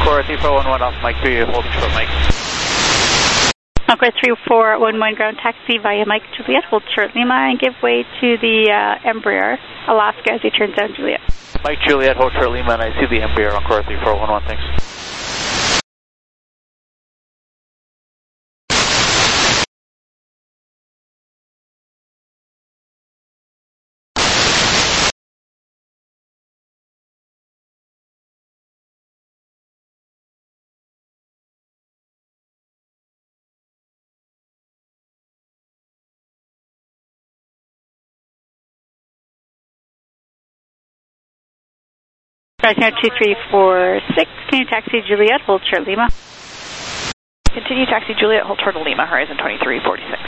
Speaker 11: Encore 3411 off Mike 3, holding short Mike.
Speaker 14: Encore 3411 ground taxi via Mike Juliet, hold short Lima and give way to the Embraer Alaska as he turns down Juliet.
Speaker 11: Mike Juliet, hold short Lima, and I see the Embraer Encore 3411, thanks.
Speaker 14: Fresno 2346, continue taxi Juliet, hold short Lima.
Speaker 15: Continue taxi Juliet, hold short Lima, horizon 2346.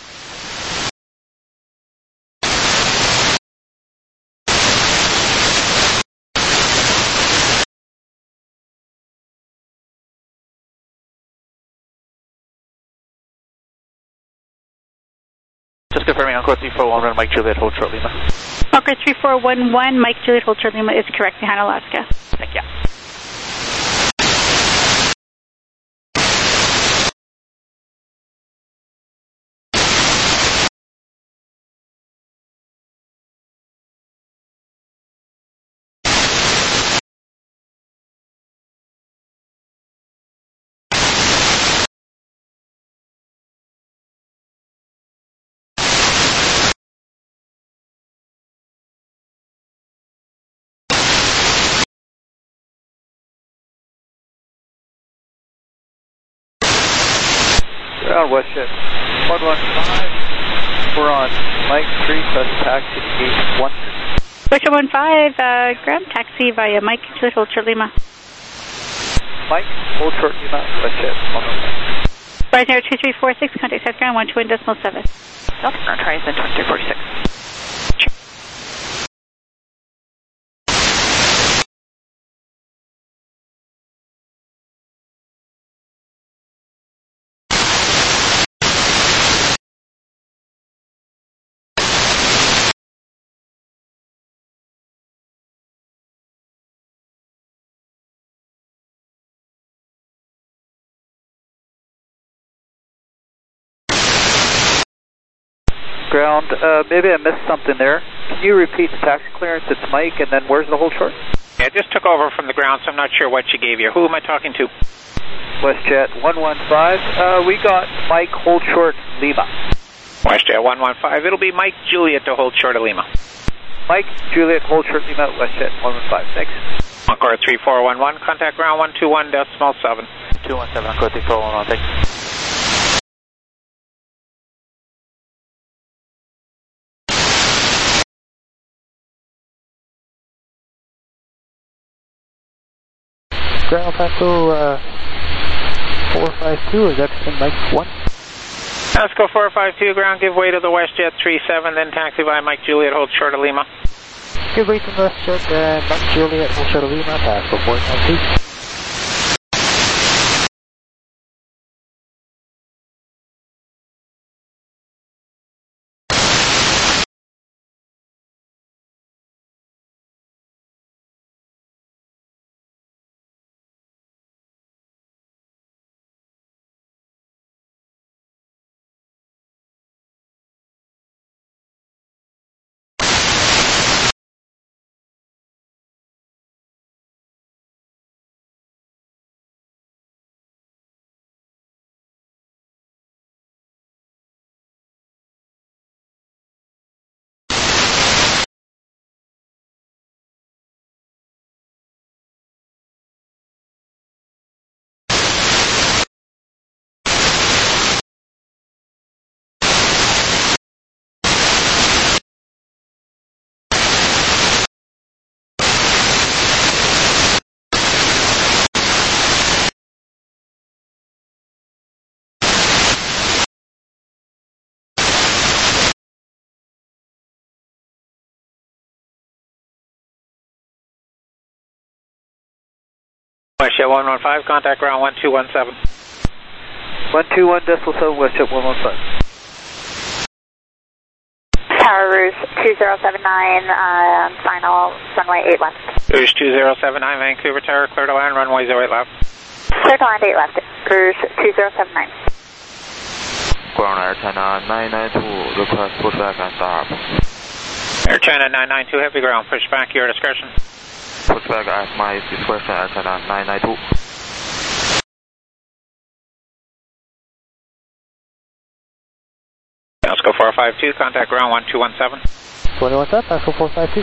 Speaker 11: Just confirming Encore 3411, Mike Juliet, hold short Lima.
Speaker 14: Encore 3411, Mike Juliet, hold short Lima is correct behind Alaska.
Speaker 11: Thank you.
Speaker 5: Ground WestJet 115. We're on Mike 3 plus taxi to gate 1.
Speaker 14: WestJet 15, ground taxi via Mike Juliet, hold short Lima.
Speaker 5: Mike, hold short Lima, WestJet 115.
Speaker 14: Fresno 2346, contact south ground 121.7.
Speaker 15: South ground, horizon 2346.
Speaker 5: Ground, maybe I missed something there. Can you repeat the taxi clearance? It's Mike, and then where's the hold short?
Speaker 16: Yeah, I just took over from the ground, so I'm not sure what you gave you. Who am I talking to?
Speaker 5: WestJet 115. We got Mike hold short Lima.
Speaker 16: WestJet 115. It'll be Mike Juliet to hold short of Lima.
Speaker 5: Mike Juliet hold short Lima, WestJet 115. Thanks.
Speaker 16: Encore 3411. Contact ground 121.7.
Speaker 11: 217, Encore 3411, thanks.
Speaker 5: Ground Pasco 452, is that in Mike 1?
Speaker 16: Pasco 452, ground, give way to the WestJet 37, then taxi by Mike Juliet, hold short of Lima.
Speaker 5: Give way to WestJet, Mike Juliet, hold short of Lima, Pasco 452.
Speaker 16: WestJet 115, contact ground 1217.
Speaker 5: 121.7, WestJet 115.
Speaker 7: Tower Rouge 2079, final runway 8 left.
Speaker 16: Rouge 2079, Vancouver Tower, clear to land, runway 08 left.
Speaker 7: Clear to land 8 left, cruise 2079.
Speaker 17: Ground Air China 992, request pushback and start.
Speaker 16: Air China 992, heavy ground, push back, your discretion.
Speaker 17: Pushback at my discretion, Air China 992.
Speaker 16: Pasco 452, contact ground 1217.
Speaker 5: 21 Pasco 452.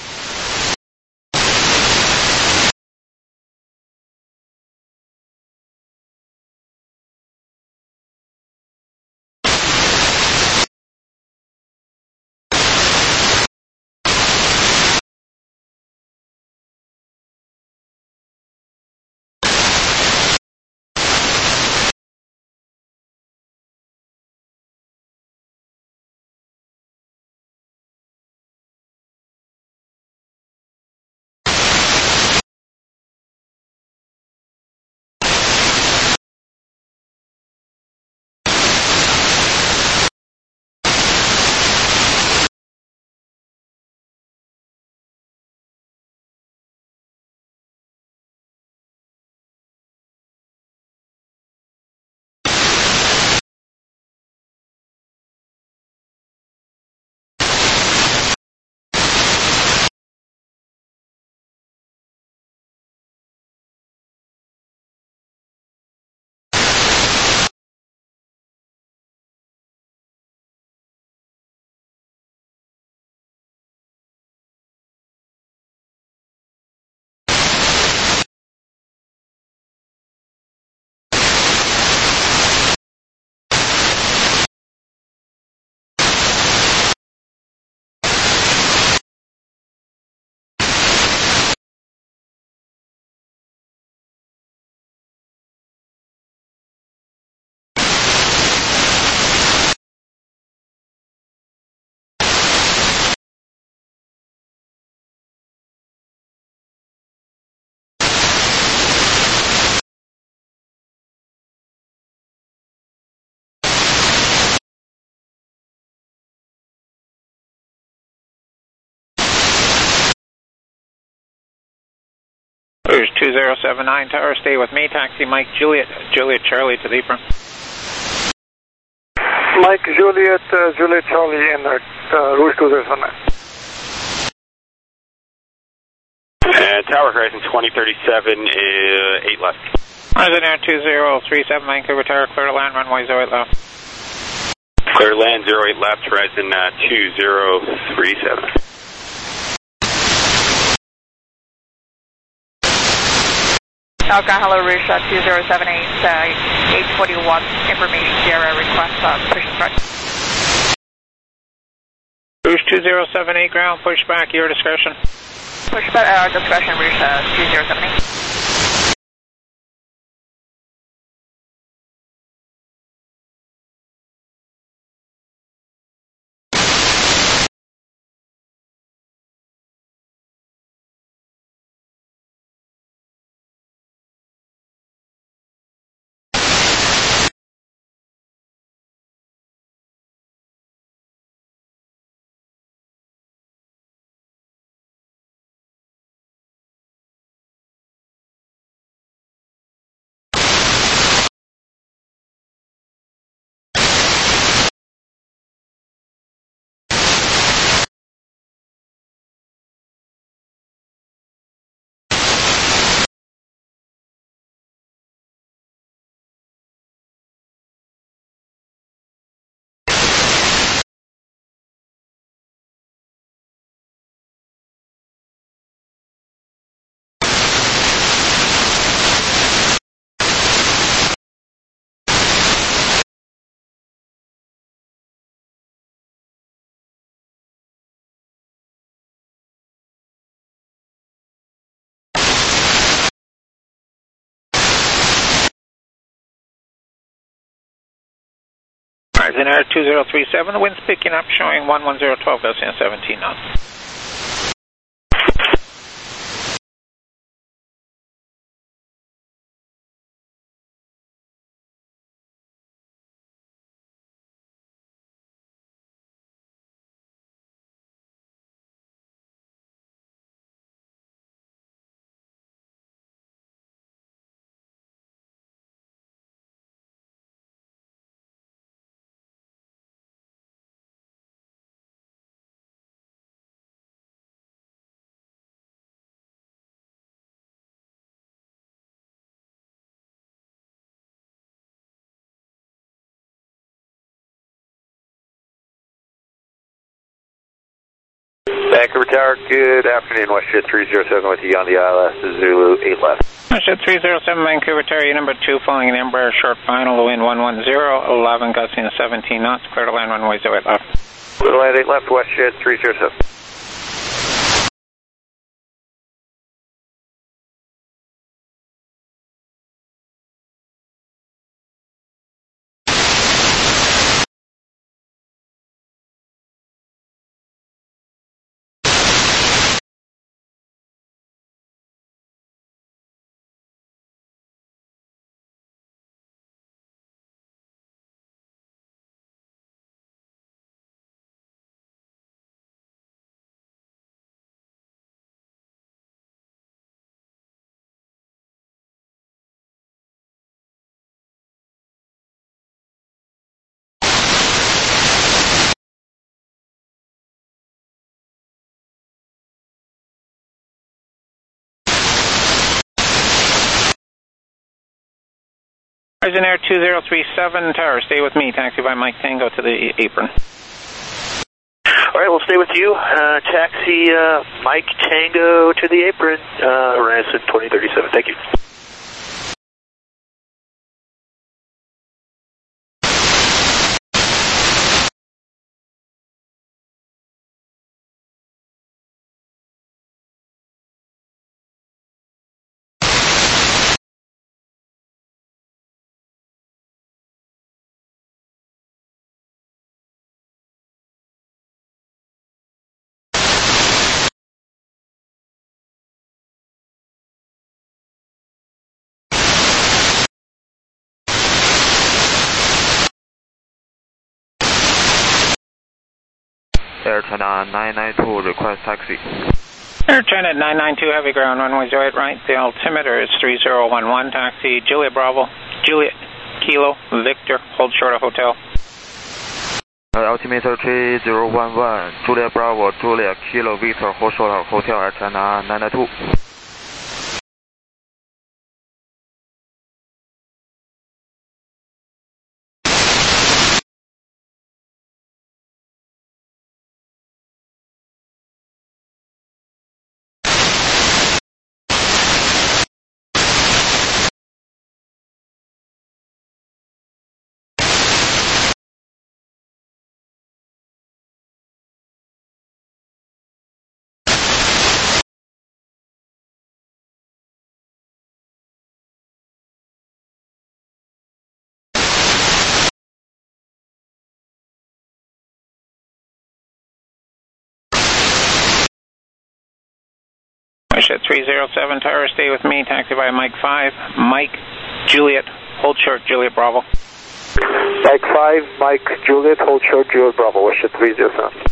Speaker 16: Rouge 2079 Tower, stay with me, taxi Mike Juliet, Juliet Charlie to the apron.
Speaker 3: Mike Juliet, Juliet Charlie in Rouge 2079.
Speaker 18: Tower Horizon 2037, 8 left.
Speaker 16: Horizon Air 2037, Vancouver Tower, clear to land, runway 08 left.
Speaker 18: Clear land 08 left, Horizon 2037.
Speaker 15: Falcon, hello, Rouge 2078, 841, information Sierra request, push back.
Speaker 16: Rouge 2078, ground, push back, your discretion.
Speaker 15: Push back, discretion, Rouge 2078.
Speaker 16: Horizon Air 2037, the wind's picking up, showing 11012, gusting 17 knots.
Speaker 3: Vancouver Tower, good afternoon. WestJet 307 with you on the ILS, Zulu 8 left.
Speaker 16: WestJet 307, Vancouver Tower, number 2, flying an Embraer short final, the wind 110, 11 gusting to 17 knots, clear to land runway 08 left.
Speaker 3: Clear to land 8 left, WestJet 307.
Speaker 16: Horizon Air 2037, Tower, stay with me. Taxi by Mike Tango to the apron.
Speaker 3: All right, we'll stay with you. Taxi Mike Tango to the apron. Horizon 2037. Thank you.
Speaker 17: Air China 992, request taxi.
Speaker 16: Air China 992, heavy ground, runway 08 right. The altimeter is 3011, taxi Juliet Bravo, Juliet Kilo, Victor, hold short of hotel.
Speaker 17: Altimeter 3011, Juliet Bravo, Juliet Kilo, Victor, hold short of hotel, Air China 992.
Speaker 16: WestJet 307, Tower, stay with me. Taxi by Mike 5, Mike Juliet, hold short, Juliet Bravo.
Speaker 3: Mike 5, Mike Juliet, hold short, Juliet Bravo, WestJet 307.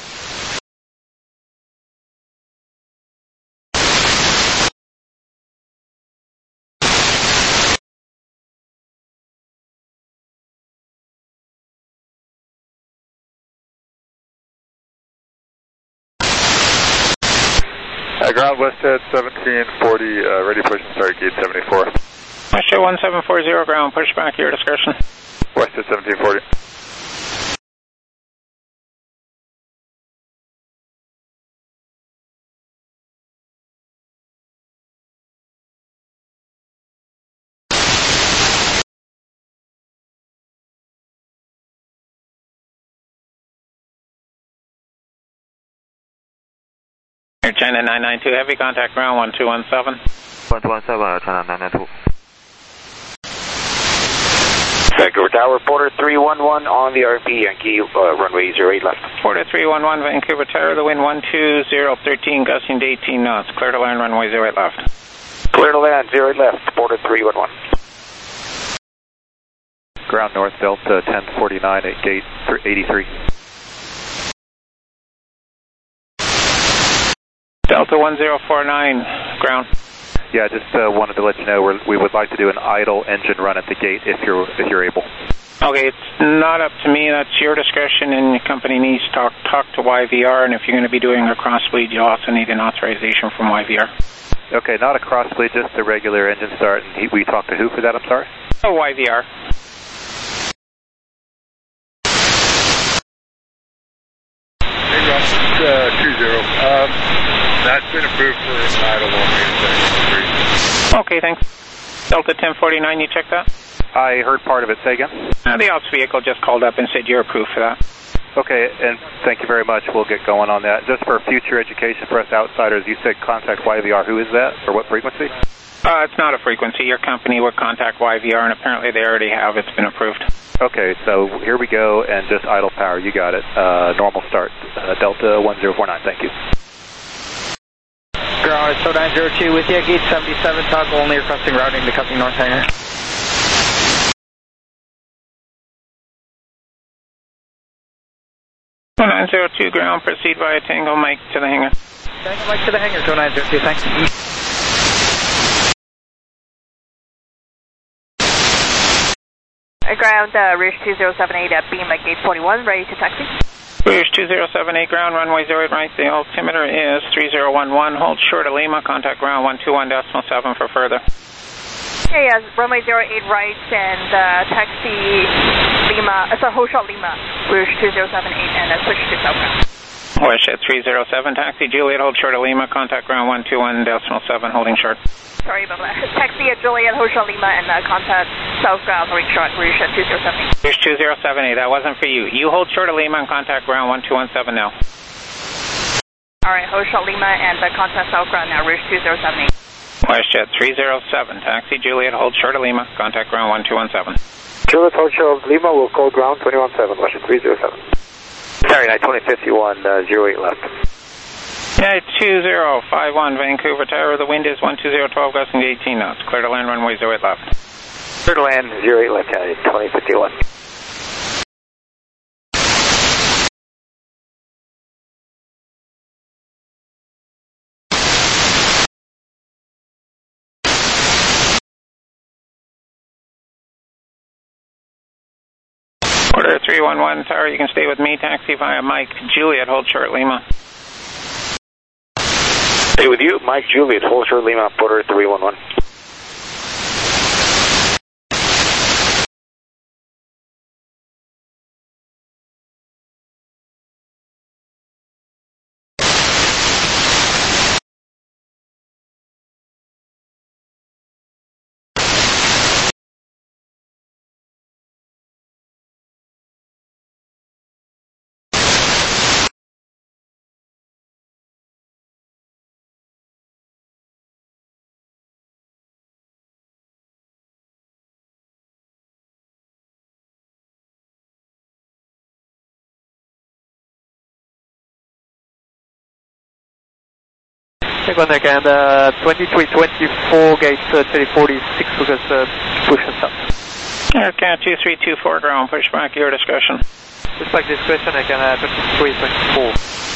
Speaker 13: Ground WestJet 1740, ready push and start gate 74.
Speaker 16: WestJet 1740, ground, push back, your discretion.
Speaker 13: WestJet 1740.
Speaker 16: Air China 992, heavy contact ground 1217.
Speaker 17: 1217, Air China 992.
Speaker 3: Vancouver Tower, Porter 311 on the RP, Yankee, runway 08 left.
Speaker 16: Porter 311, Vancouver Tower, the wind 120, 13, gusting to 18 knots, clear to land runway 08 left.
Speaker 3: Clear to land 08 left, Porter 311.
Speaker 11: Ground north Delta 1049 at gate 83.
Speaker 16: Delta 1049, ground.
Speaker 11: Yeah, just wanted to let you know we would like to do an idle engine run at the gate if you're able.
Speaker 16: Okay, it's not up to me. That's your discretion, and the company needs to talk to YVR. And if you're going to be doing a cross bleed, you also need an authorization from YVR.
Speaker 11: Okay, not a cross bleed, just a regular engine start. And we talked to who for that? I'm sorry.
Speaker 16: Oh, YVR.
Speaker 13: Hey, Ross, 20. been approved for idle on
Speaker 16: Okay, thanks. Delta 1049, you check that?
Speaker 5: I heard part of it. Say again?
Speaker 16: The ops vehicle just called up and said you're approved for that.
Speaker 5: Okay, and thank you very much. We'll get going on that. Just for future education for us outsiders, you said contact YVR. Who is that? Or what frequency?
Speaker 16: It's not a frequency. Your company would contact YVR, and apparently they already have. It's been approved.
Speaker 5: Okay, so here we go, and just idle power. You got it. Normal start. Delta 1049. Thank you.
Speaker 9: Ground, it's 0902 with you. Gate 77, toggle only requesting routing to Cupping North Hangar.
Speaker 16: 0902 ground, proceed via Tango Mike to the hangar.
Speaker 9: Tango Mike to the hangar, 0902, thanks.
Speaker 15: Ground, Rouge 2078 at beam at gate 41, ready to taxi.
Speaker 16: Rouge 2078 ground, runway 08 right, the altimeter is 3011, hold short of Lima, contact ground 121.7 for further.
Speaker 15: Okay, yes, runway 08 right and taxi Lima, hold short Lima, Rouge 2078 and switch to southbound.
Speaker 16: Westjet 307, taxi Juliet, hold short of Lima, contact ground 121.7, holding short.
Speaker 15: Sorry about that. Taxi at Juliet, hold short Lima and contact southbound, holding short, Rouge 2078.
Speaker 16: Rouge 2078, that wasn't for you. You hold short of Lima and contact ground 1217 now.
Speaker 15: Alright, hold short Lima and contact southbound now, Rouge 2078.
Speaker 16: Westjet 307, taxi Juliet, hold short of Lima, contact ground 1217.
Speaker 3: Juliet, hold short of Lima, will call ground 217, Westjet 307. Sorry, 2051, 08 left.
Speaker 16: 2051, Vancouver Tower, the wind is 12012, gusting to 18 knots, clear to land runway 08 left.
Speaker 3: Clear to land 08 left, 2051.
Speaker 16: Order 311, Tower, you can stay with me, taxi via Mike Juliet, hold short Lima.
Speaker 3: Stay with you, Mike Juliet, hold short Lima, order 311.
Speaker 11: Contact and 2324 gate 3046 because push us up.
Speaker 16: Aircat 2324 ground, push back your discretion.
Speaker 11: Push back discretion, I can 2324.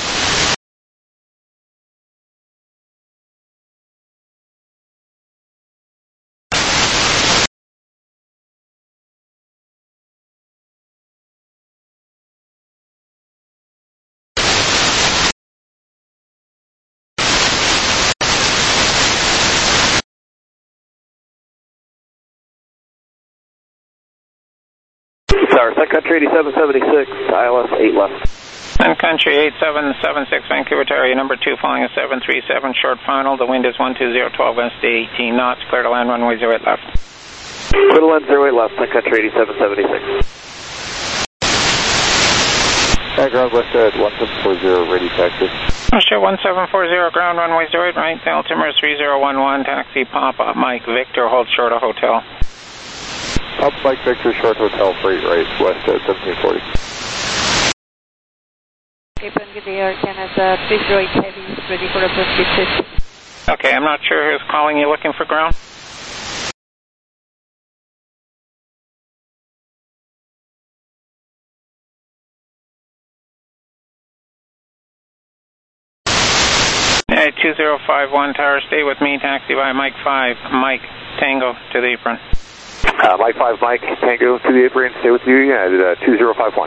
Speaker 3: Tower, Sun Country 8776, ILS 8 left.
Speaker 16: Sun Country 8776, Vancouver Tower, number 2, flying a 737, short final, the wind is 12012, west to 18 knots, clear to land runway 08 left.
Speaker 3: Clear to land 08 left, Sun Country 8776.
Speaker 10: Ground Westjet 1740, ready taxi.
Speaker 16: Westjet 1740, ground runway 08 right, the altimeter is 3011, taxi Papa Mike Victor, hold short of hotel.
Speaker 10: Up Mike Victor, short hotel, freight right, Westjet 1740.
Speaker 4: Cape and the Air Canada 308 Heavy, ready for approach 50.
Speaker 16: Okay, I'm not sure who's calling you looking for ground. Hey, 2051 Tower, stay with me, taxi by Mike 5, Mike Tango to the apron.
Speaker 3: Mike 5, Mike Tango to the apron, stay with you at 2051.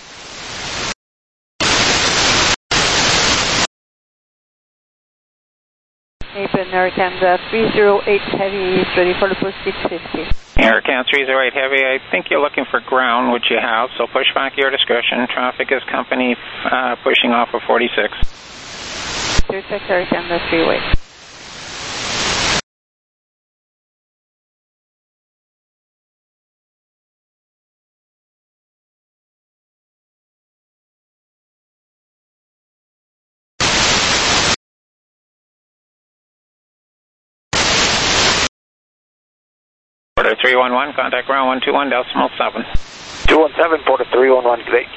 Speaker 4: Cape Air Canada 308 Heavy is ready for approach 650.
Speaker 16: Air Canada 308 Heavy, I think you're looking for ground, which you have, so push back your discretion. Traffic is company pushing off of 46.
Speaker 4: 36 Earth and the freeway.
Speaker 16: Porter 311, contact ground 121.7.
Speaker 5: 217, Porter 311, today.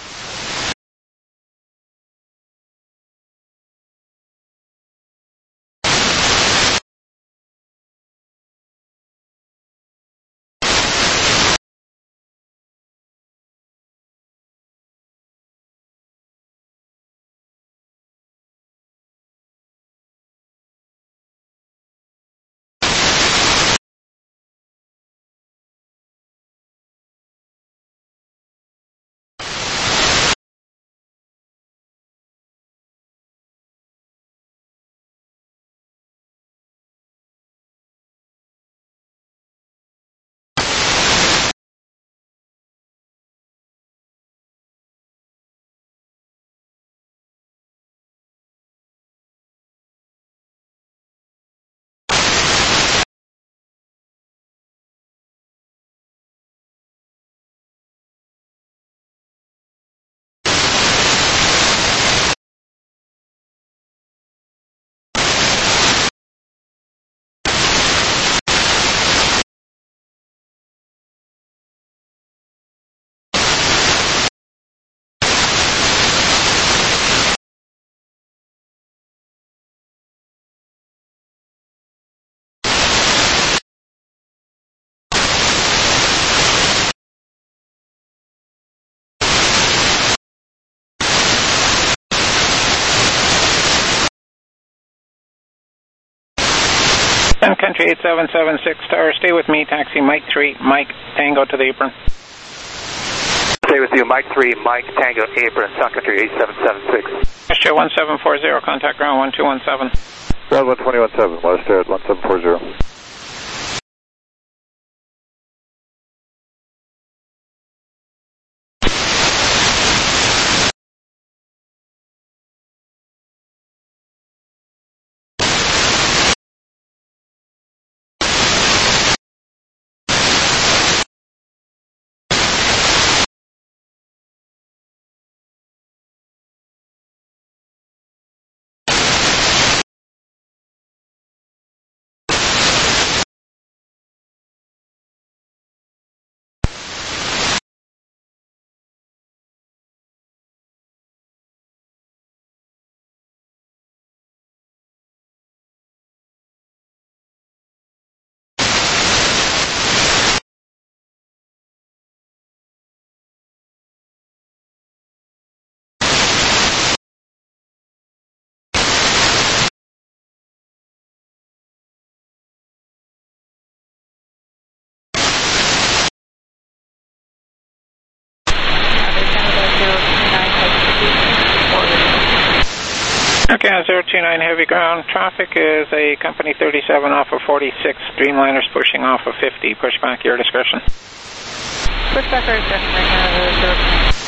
Speaker 16: Sun Country 8776 Tower, stay with me, taxi Mike 3, Mike Tango to the apron.
Speaker 5: Stay with you, Mike 3, Mike Tango apron, Sun Country 8776.
Speaker 16: Westjet 1740, contact ground 1217.
Speaker 13: Ground 121.7, Westjet 1740.
Speaker 16: Okay, 029 heavy ground. Traffic is a company 37 off of 46. Dreamliner's pushing off of 50. Push back, your discretion.
Speaker 4: Push back our discretion right now.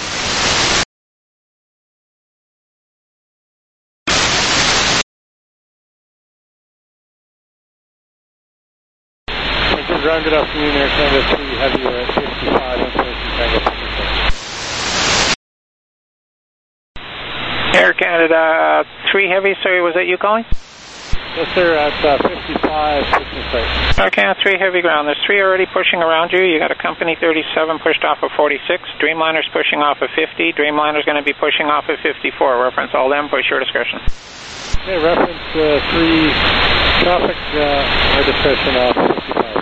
Speaker 5: Ground, good afternoon, Air Canada 3 Heavy, we're at 55 on Tango.
Speaker 16: Air Canada 3 Heavy, sorry, was that you calling?
Speaker 5: Yes, sir, at 55,
Speaker 16: Okay, 3 Heavy ground. There's 3 already pushing around you. You got a company 37 pushed off of 46. Dreamliner's pushing off of 50. Dreamliner's going to be pushing off of 54. Reference all them, push your discretion.
Speaker 5: Okay, reference 3 traffic, our discretion off 55.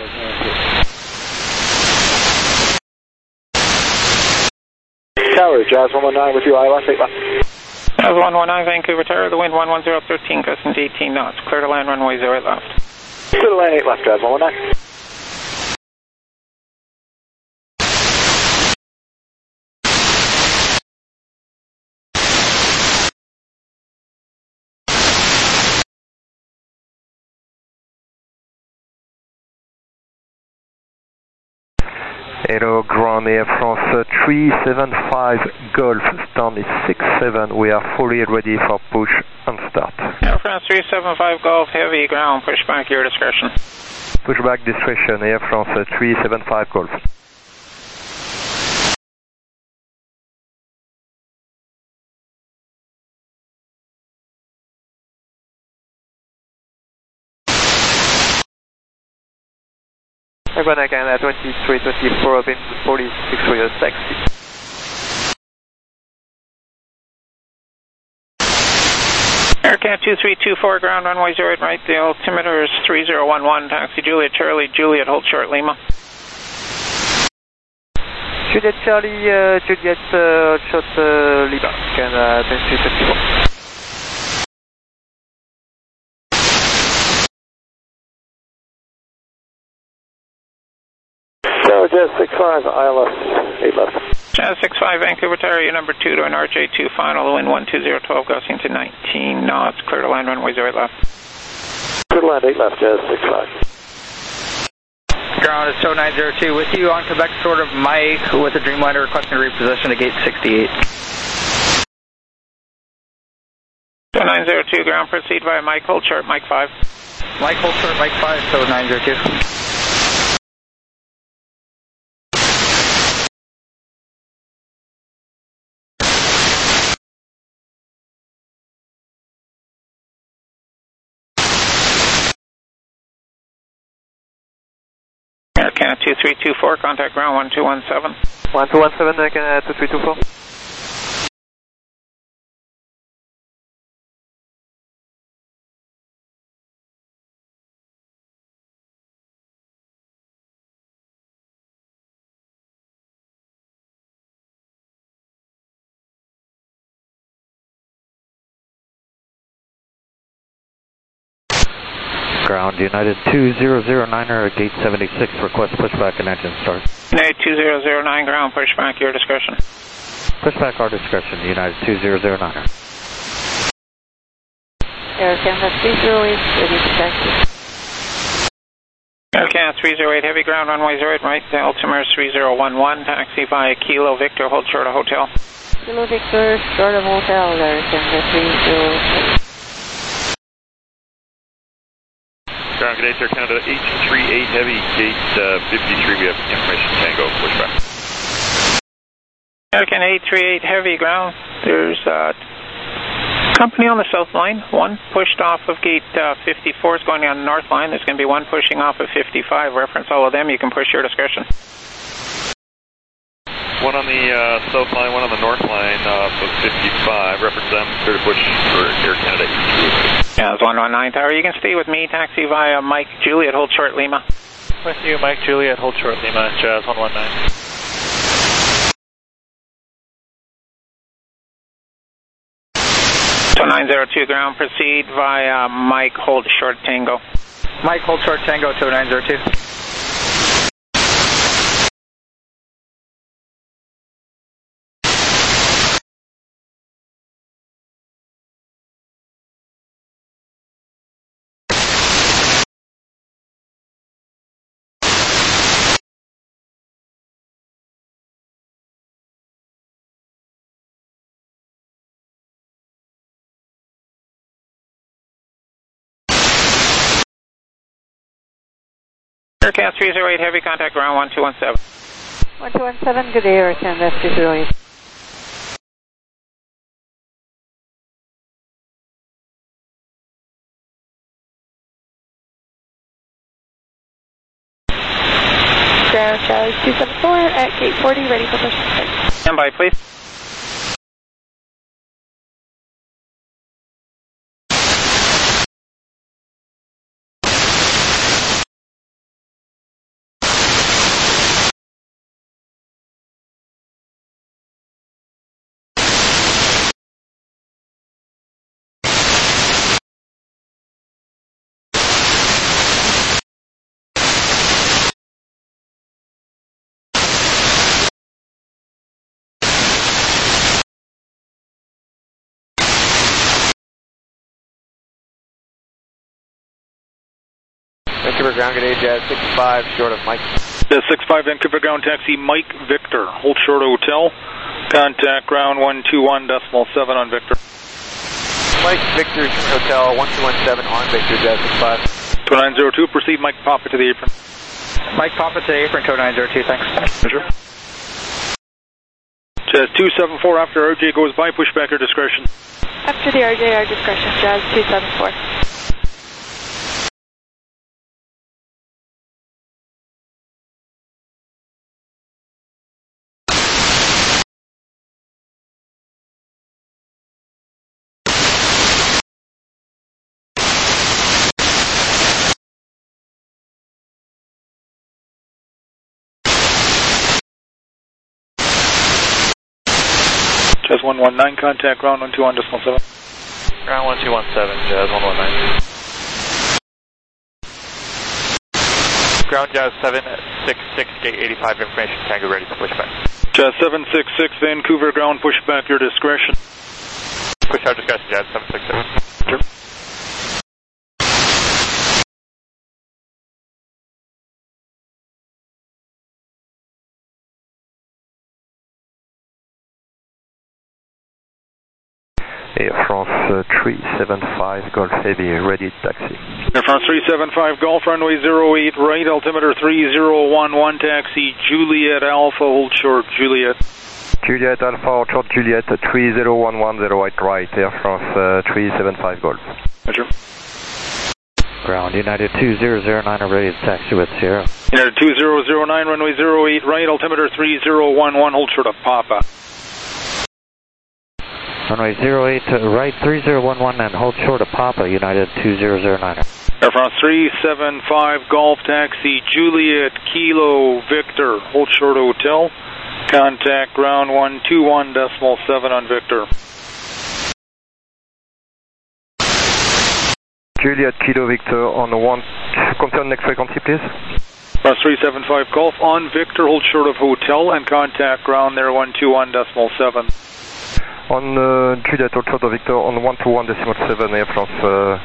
Speaker 5: Tower, Jazz 119 with you, ILS 8 left.
Speaker 16: Jazz 119, Vancouver Tower, the wind 11013, gusting to 18 knots. Clear to land, runway 08 left.
Speaker 5: Clear to land 8 left, Jazz 119.
Speaker 11: Hello, ground Air France 375 Golf, stand is 67. We are fully ready for push and start.
Speaker 16: Air France 375 Golf, heavy ground, pushback, your discretion.
Speaker 11: Pushback discretion, Air France 375 Golf.
Speaker 5: Airborne Canada 2324, open 46 for your taxi.
Speaker 16: AirCat 2324, ground runway 08 right, the altimeter is 3011, taxi Juliet Charlie, Juliet, hold short Lima.
Speaker 5: Juliet Charlie, Juliet, short Lima, Canada 2324.
Speaker 6: Jazz 65, ILS, 8 left.
Speaker 16: Jazz 65, Vancouver Tower, your number 2 to an RJ2 final, wind 12012, gusting to 19 knots, clear to land, runway 08 left.
Speaker 6: Clear to land, 8 left, Jazz 65.
Speaker 8: Ground is SO 902 with you on Quebec, short of Mike, with a Dreamliner requesting reposition to gate 68.
Speaker 16: SO 902, ground, proceed via Mike, hold short, Mike 5.
Speaker 8: Mike, hold short, Mike 5, SO 902.
Speaker 16: AirCat 2324, contact ground 1217.
Speaker 5: 1217, AirCat 2324.
Speaker 10: Ground United 2009er at gate 76, request pushback and engine start.
Speaker 16: United 2009, ground, pushback, your discretion.
Speaker 10: Pushback our discretion, United 2009er.
Speaker 4: Air Canada 308, ready to taxi.
Speaker 16: AirCat 308, heavy ground, runway 08 right, the altimeter is 3011, taxi via Kilo Victor, hold short of hotel.
Speaker 4: Kilo Victor, short of hotel, Air Canada 308.
Speaker 13: Ground Gate Air Canada 838 Heavy, gate 53, we have information Tango, pushback.
Speaker 16: American 838 Heavy, ground, there's company on the south line, one pushed off of gate 54 is going on the north line, there's going to be one pushing off of 55, reference all of them, you can push your discretion.
Speaker 13: One on the south line, one on the north line of 55. Reference them, clear to push for Air Canada 838.
Speaker 16: Yeah, it's 119 Tower. You can stay with me. Taxi via Mike Juliet, hold short Lima.
Speaker 5: With you, Mike Juliet, hold short Lima, Jazz 119.
Speaker 16: So 902 ground, proceed via Mike, hold short Tango.
Speaker 8: Mike, hold short Tango, 902.
Speaker 16: AirCat 308 Heavy, contact ground 1217.
Speaker 4: 1217, good day, Air Canada 308. Ground Charlie 274 at gate 40, ready for push and start.
Speaker 16: Stand by, please.
Speaker 5: Vancouver ground gate Jazz 65, short of Mike.
Speaker 2: Jazz 65 Vancouver ground taxi Mike Victor, hold short hotel. Contact ground 121.7 on Victor.
Speaker 5: Mike Victor Hotel 1217 on Victor, Jazz 65.
Speaker 2: 2902, proceed Mike Papa to the apron.
Speaker 5: Mike Papa to the apron, code 902, thanks.
Speaker 2: Sure. Jazz 274 after RJ goes by, push back your discretion.
Speaker 4: After the RJ, our discretion, Jazz 274.
Speaker 2: Jazz 119, contact ground 121.7.
Speaker 13: Ground 1217, Jazz 119. Ground Jazz 766, gate 85, information Tango ready for pushback.
Speaker 2: Jazz 766, Vancouver ground, push back your discretion.
Speaker 13: Push our discretion, Jazz 766.
Speaker 2: Sure.
Speaker 11: Air France 375 Golf Heavy, ready taxi.
Speaker 2: Air France 375 Golf, runway 08 right, altimeter 3011, taxi Juliet Alpha, hold short, Juliet.
Speaker 11: Juliet Alpha, hold short, Juliet 30110 right, Air France 375 Golf.
Speaker 2: Roger.
Speaker 19: Ground United 2009, ready taxi with Sierra.
Speaker 2: United 2009, runway 08 right, altimeter 3011, hold short of Papa.
Speaker 19: Runway 08 right 3011 and hold short of Papa, United 2009.
Speaker 2: Air France 375 Golf taxi Juliet Kilo Victor, hold short hotel. Contact ground 121.7 on Victor.
Speaker 11: Juliet Kilo Victor on one, confirm next frequency please.
Speaker 2: France 375 Golf on Victor, hold short of hotel and contact ground there 121.7.
Speaker 11: On Juliet, hold short of Victor on 121.7, Air France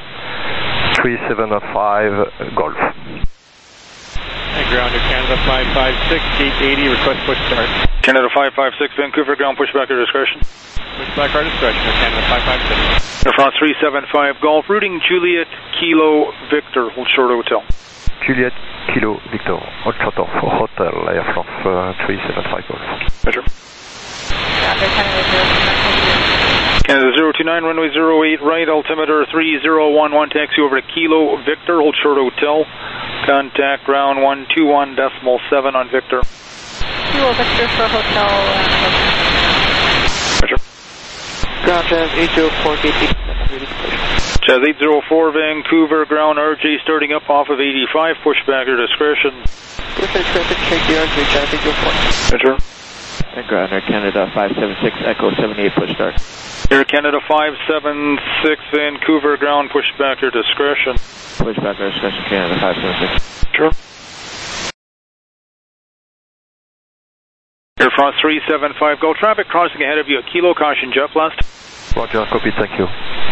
Speaker 11: 375 Golf.
Speaker 5: And grounder Canada 556, gate 80, request push start.
Speaker 2: Canada 556, Vancouver ground, push back your discretion.
Speaker 5: Push back our discretion, Canada 556.
Speaker 2: Air France 375 Golf, routing Juliet Kilo Victor, hold short hotel.
Speaker 11: Juliet Kilo Victor, hold short of hotel, Air France 375 Golf.
Speaker 2: Roger. Canada 029, runway 08 right, altimeter 3011, taxi over to Kilo Victor, hold short hotel. Contact ground 121.7 on Victor.
Speaker 4: Kilo Victor for hotel.
Speaker 2: Roger.
Speaker 4: Ground Jazz 804, gate 87.
Speaker 2: Jazz 804, Vancouver ground, RJ starting up off of 85, push back your discretion.
Speaker 4: Listen, traffic, check the RJ, Jazz 804.
Speaker 2: Roger.
Speaker 12: And ground Air Canada 576 Echo 78, push start.
Speaker 2: Air Canada 576 Vancouver ground, push back your discretion.
Speaker 12: Push back our discretion, Canada 576.
Speaker 2: Sure. Air France 375, go traffic crossing ahead of you, Kilo, caution, jet blast.
Speaker 11: Roger, copy, thank you.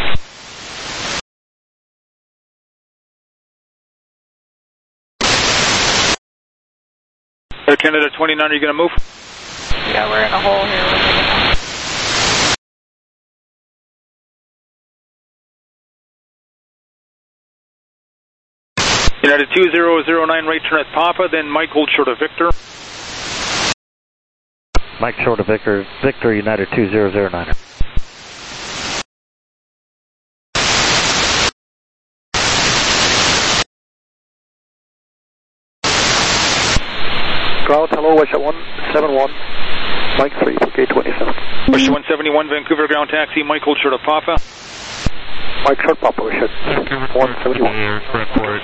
Speaker 2: Air Canada 29, are you going to move?
Speaker 4: Yeah, we're in a hole here.
Speaker 2: United 2009, right turn at Papa, then Mike, hold short of Victor.
Speaker 19: Mike short of Victor, Victor United 2009.
Speaker 5: Ground, hello, West 171, Mike 3, gate 27.
Speaker 2: West 171, Vancouver ground taxi, Mike, hold short of Papa.
Speaker 5: Mike short Papa, we should 171.
Speaker 13: Report.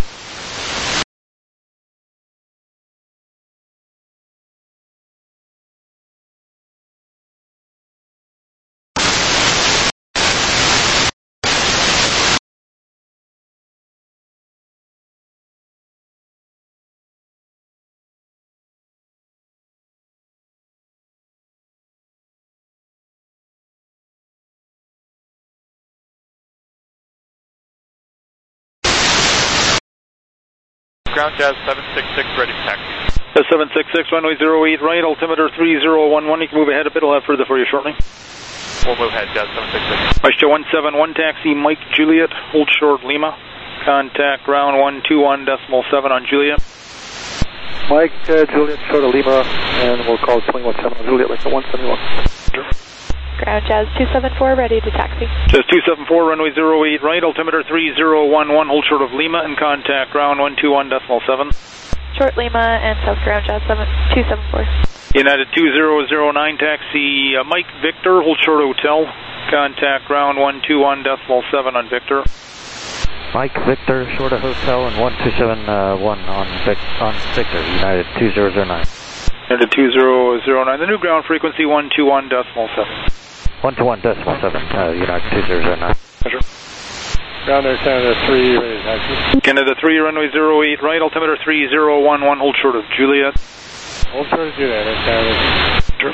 Speaker 13: Ground Jazz 766, ready for taxi.
Speaker 2: 766, runway 08 right, altimeter 3011. You can move ahead a bit, I'll have further for you shortly.
Speaker 13: We'll move ahead, Jet 766.
Speaker 2: Westjet 171, taxi Mike Juliet, hold short Lima. Contact ground 121.7 on Juliet.
Speaker 10: Mike Juliet, short of Lima, and we'll call 217 on Juliet, like the 171.
Speaker 4: Ground Jazz 274, ready to taxi.
Speaker 2: Jazz 274, runway 08 right, altimeter 3011, hold short of Lima, and contact ground 121.7.
Speaker 4: Short Lima and South Ground Jazz 274.
Speaker 2: United 2009, taxi Mike Victor, hold short hotel. Contact ground 121.7 on Victor.
Speaker 19: Mike Victor, short of hotel, and 1271 on Victor, United 2009.
Speaker 2: United 2009, the new ground frequency 121.7.
Speaker 19: 121.7, United 2009.
Speaker 2: Roger.
Speaker 10: Ground there, Canada 3, ready to taxi.
Speaker 2: Canada 3, runway 08 right, altimeter 3011, hold short of Juliet.
Speaker 10: Hold short of Juliet, Canada.
Speaker 2: Sure.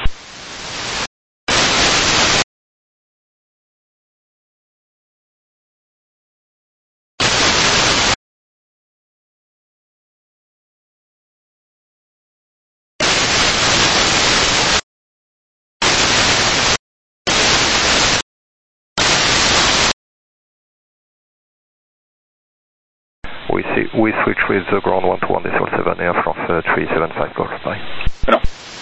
Speaker 11: We switch with the ground 121.7 Air France 375 Golf. Bye.
Speaker 2: No.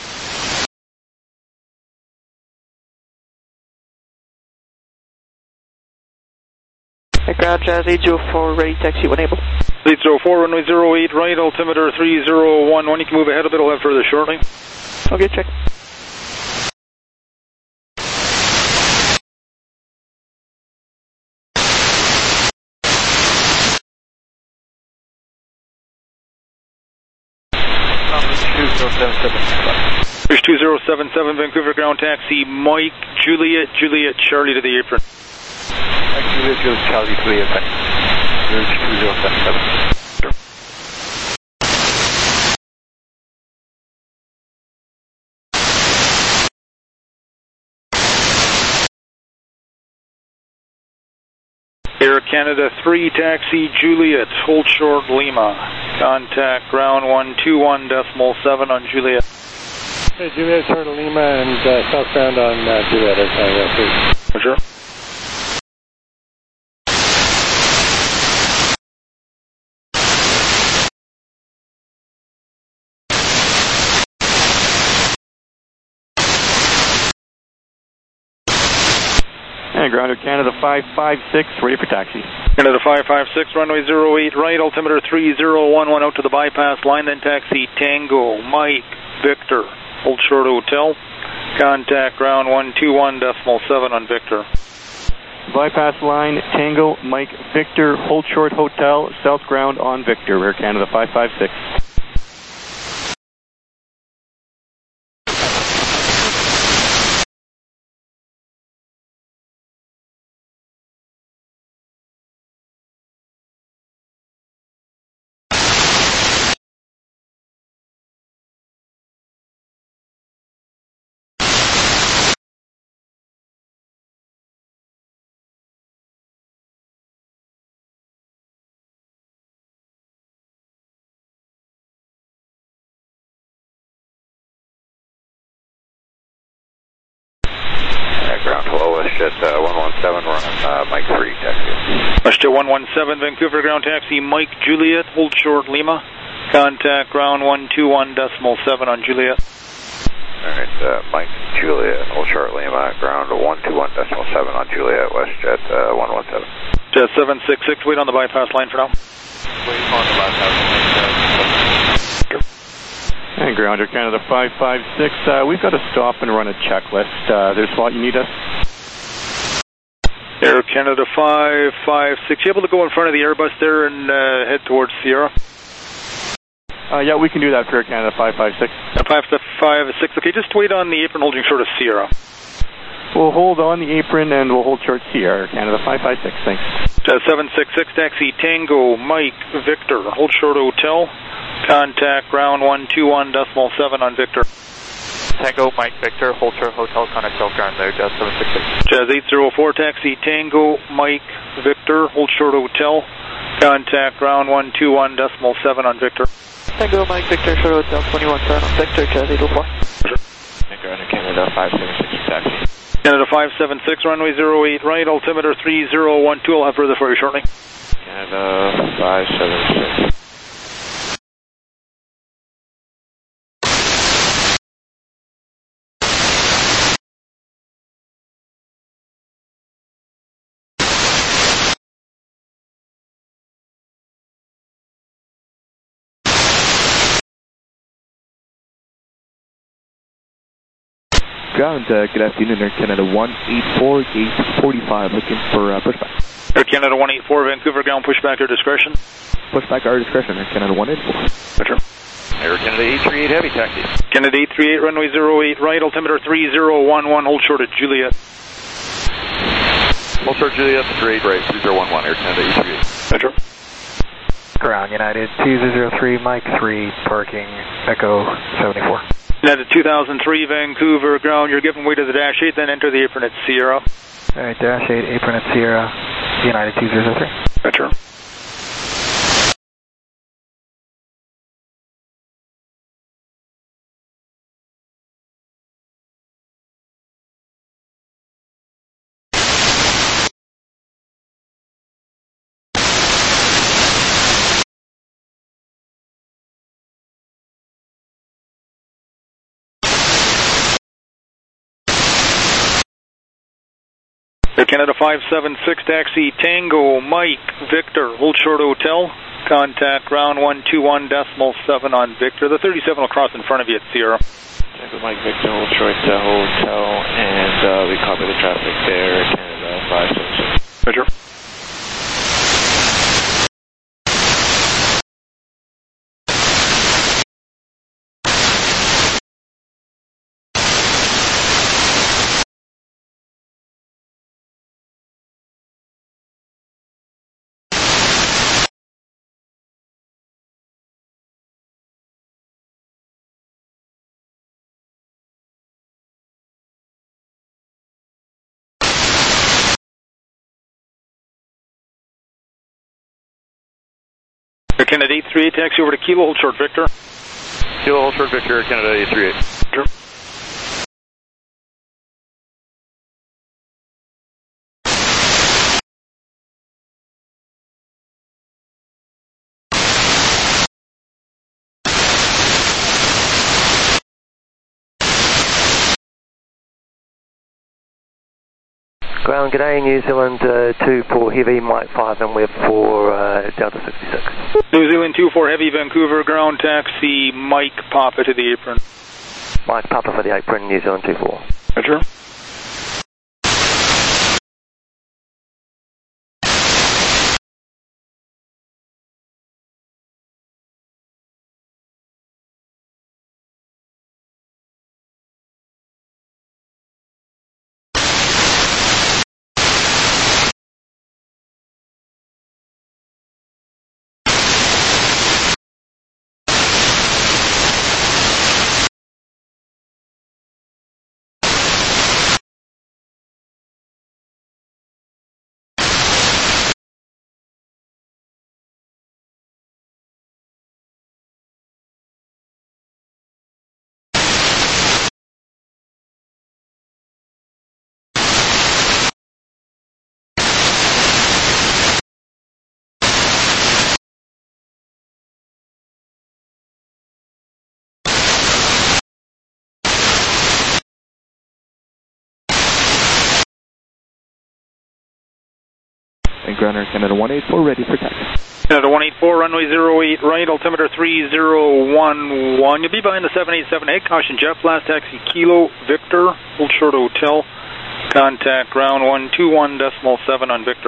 Speaker 9: Ground Jazz 804, ready taxi when able.
Speaker 2: 804, runway 08 right, altimeter 3011. You can move ahead a bit, I'll have further shortly.
Speaker 9: Okay, check.
Speaker 2: Bridge 2077, Vancouver ground taxi, Mike Juliet, Charlie to the apron.
Speaker 10: Mike Juliet, Charlie to the apron. Bridge 2077.
Speaker 2: Air Canada 3, taxi Juliet, hold short Lima. Contact ground 121.7 on Juliet.
Speaker 10: Hey, Juliet, short of Lima, and southbound on Juliet, Air Canada 3.
Speaker 2: Sure.
Speaker 10: And ground Canada 556, ready for taxi.
Speaker 2: Canada 556, runway 08 right, altimeter 3011, out to the bypass line, then taxi Tango, Mike, Victor, hold short hotel. Contact ground 121.7 on Victor.
Speaker 10: Bypass line, Tango, Mike, Victor, hold short hotel, south ground on Victor, Air Canada 556.
Speaker 12: Ground hello, Westjet 117, we're on Mike 3, taxi.
Speaker 2: Westjet 117, Vancouver ground taxi, Mike Juliet, hold short Lima. Contact ground 121.7 on Juliet.
Speaker 12: Alright, Mike Juliet, hold short Lima, ground 121.7 on Juliet, Westjet 117.
Speaker 2: Jet 766, wait on the bypass line for now.
Speaker 13: Wait on the bypass line.
Speaker 10: And ground Air Canada 556, we've got to stop and run a checklist. There's a spot you need us?
Speaker 2: Air Canada 556, you able to go in front of the Airbus there and head towards Sierra?
Speaker 10: Yeah, we can do that for Air Canada 556.
Speaker 2: 556, okay, just wait on the apron holding short of Sierra.
Speaker 10: We'll hold on the apron and we'll hold short Sierra, Air Canada 556, thanks.
Speaker 2: 766, taxi Tango, Mike, Victor, hold short hotel. Contact ground 121.7 on Victor.
Speaker 8: Tango, Mike, Victor, hold short hotel, contact South Ground there, Jazz 766.
Speaker 2: Jazz 804, taxi Tango, Mike, Victor, hold short hotel. Contact ground 121.7 on Victor.
Speaker 4: Tango Mike Victor Short Hotel 2110 on Victor, Canada 804.
Speaker 17: Ground Canada 576 taxi.
Speaker 2: Canada 576, runway 08 right, altimeter 3012. I'll have further for you shortly.
Speaker 17: Canada 576.
Speaker 12: Ground, good afternoon, Air Canada 184, gate 45, looking for pushback.
Speaker 2: Air Canada 184, Vancouver ground, pushback or discretion?
Speaker 12: Pushback or discretion, Air Canada 184.
Speaker 2: Roger.
Speaker 13: Air Canada 838 Heavy, taxi.
Speaker 2: Canada 838, runway 08 right, altimeter 3011, hold short at Juliet.
Speaker 13: Hold short Juliet, 38 right, 3011, Air Canada 838.
Speaker 2: Roger.
Speaker 10: Ground United 2003, Mike 3, parking, Echo 74.
Speaker 2: United 2003, Vancouver ground, you're giving way to the dash 8, then enter the apron at Sierra.
Speaker 10: Alright, dash 8, apron at Sierra, United 2003.
Speaker 2: Roger. Air Canada 576, taxi Tango Mike Victor, hold short hotel. Contact ground 121.7 on Victor. The 37 will cross in front of you at Sierra.
Speaker 17: Tango Mike Victor, hold short hotel, and we copy the traffic there, Canada 576.
Speaker 2: Roger. Air Canada 838, taxi over to Kilo, hold short Victor.
Speaker 13: Kilo, hold short Victor, Air Canada 838.
Speaker 2: Sure.
Speaker 11: Ground, g'day, New Zealand 24 Heavy, Mike 5, and we're for Delta 66.
Speaker 2: New Zealand 24 Heavy, Vancouver ground, taxi Mike Papa to the apron.
Speaker 11: Mike Papa for the apron, New Zealand 24.
Speaker 2: Roger.
Speaker 12: And ground Air Canada 184, ready for taxi.
Speaker 2: Canada 184, runway 08 right, altimeter 3011. You'll be behind the 787 head. Caution jet blast, taxi Kilo Victor, hold short hotel. Contact ground 121.7 on Victor.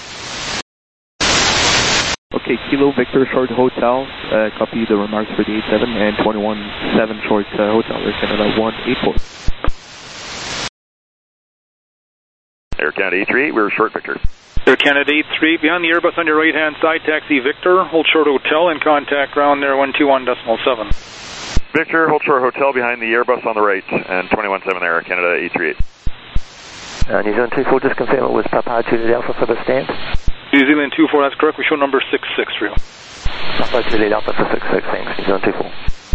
Speaker 12: Okay, Kilo Victor short hotel, copy the remarks for the 87 and 21.7 short hotel, Air Canada 184.
Speaker 13: Air Canada 838, we're short Victor.
Speaker 2: Air Canada 83, behind the Airbus on your right-hand side, taxi Victor, hold short hotel, and contact ground there 121.7.
Speaker 13: Victor, hold short hotel behind the Airbus on the right, and 21.7 there, Air Canada 838.
Speaker 11: New Zealand 24, just confirm it was Papa Juliet Alpha for the stand.
Speaker 2: New Zealand 24, that's correct. We show number 66 for you.
Speaker 11: Papa Juliet Alpha 66, thanks. New Zealand 24.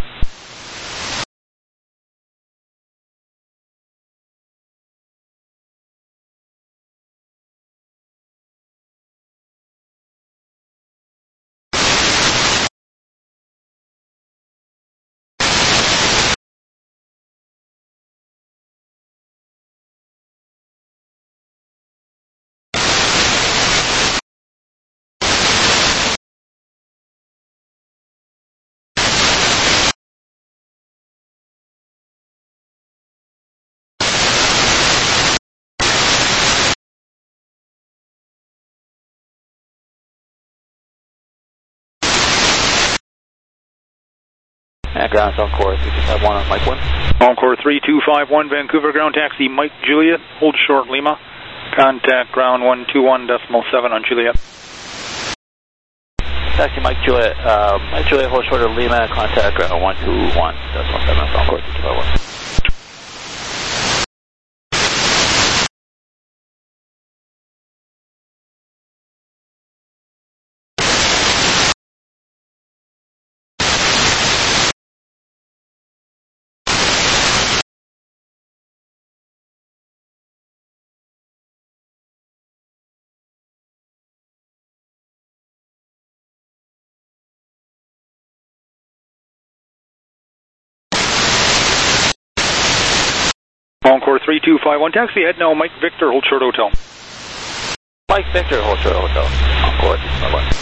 Speaker 8: Ground Encore 3251 on Mike 1.
Speaker 2: Encore 3251, Vancouver ground taxi, Mike Juliet, hold short Lima. Contact ground 121.7 on Juliet.
Speaker 8: Taxi Mike Juliet, hold short of Lima, contact ground 121.7 on Encore 3251.
Speaker 2: Encore 3251, taxi head now, Mike Victor, hold short hotel.
Speaker 8: Mike Victor, hold short hotel. Encore 3251.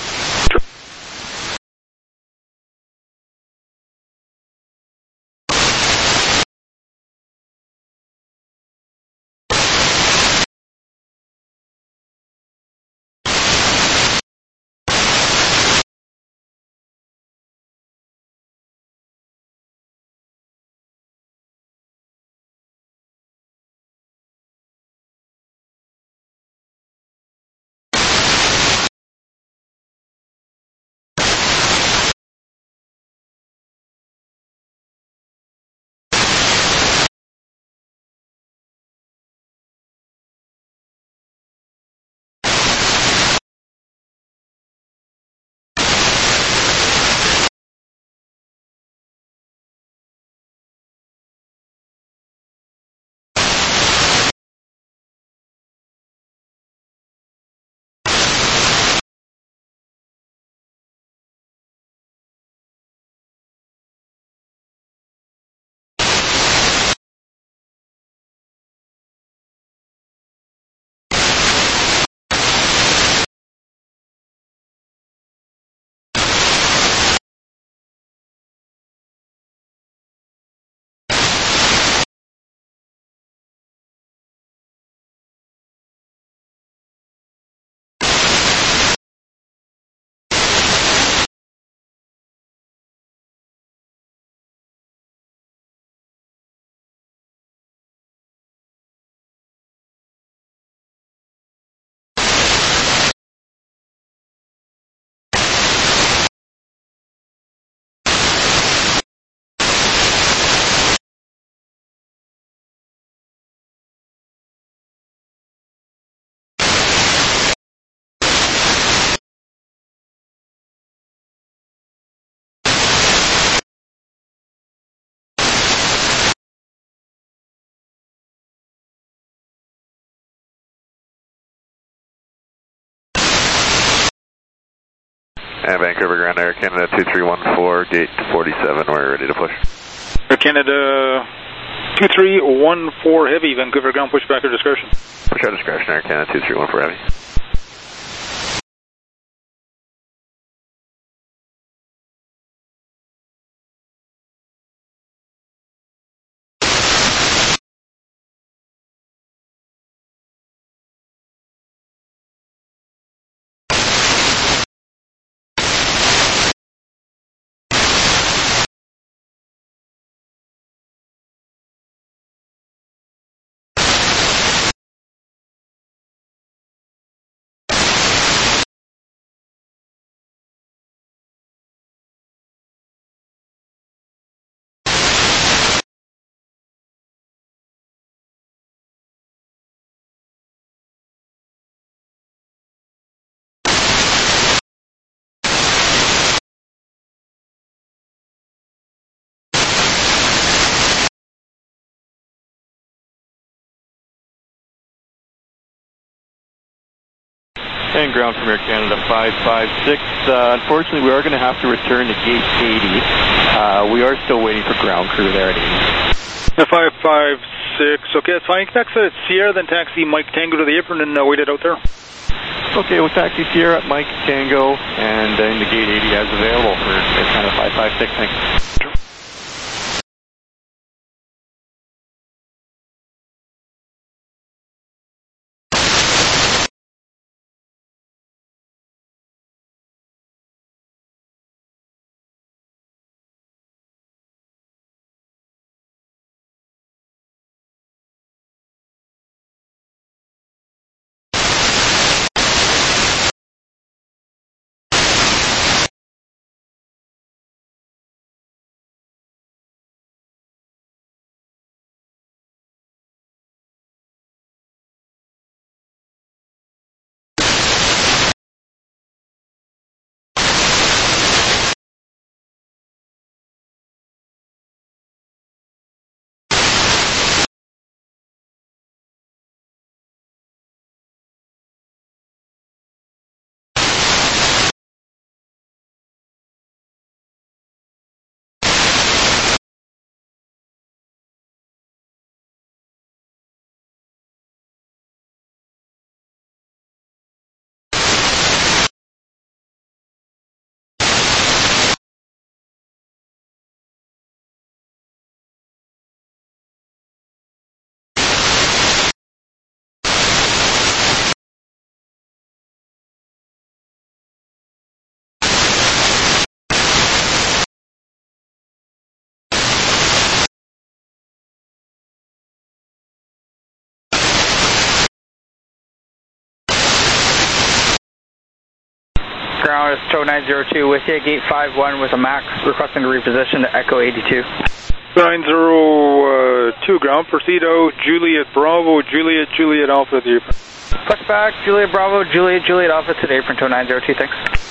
Speaker 12: And Vancouver Ground Air Canada 2314, gate 47, we're ready to push.
Speaker 2: Air Canada 2314 heavy, Vancouver ground, push back or discretion.
Speaker 12: Push out discretion, Air Canada 2314 heavy.
Speaker 20: And ground from Air Canada 556. Unfortunately, we are going to have to return to gate 80. We are still waiting for ground crew there at 80.
Speaker 2: 556. Okay, that's fine. Taxi Sierra, then taxi Mike Tango to the apron and wait it out there.
Speaker 20: Okay, we'll taxi Sierra at Mike Tango and in the gate 80 as available for Air Canada 556. Thanks.
Speaker 21: Ground is Tow 902 with you, gate 51 with a max, requesting to reposition to Echo 82.
Speaker 2: 902 ground, proceed out, Juliet Bravo, Juliet Alpha to the apron.
Speaker 21: Push back, Juliet Bravo, Juliet Alpha to the apron, Tow 902, thanks.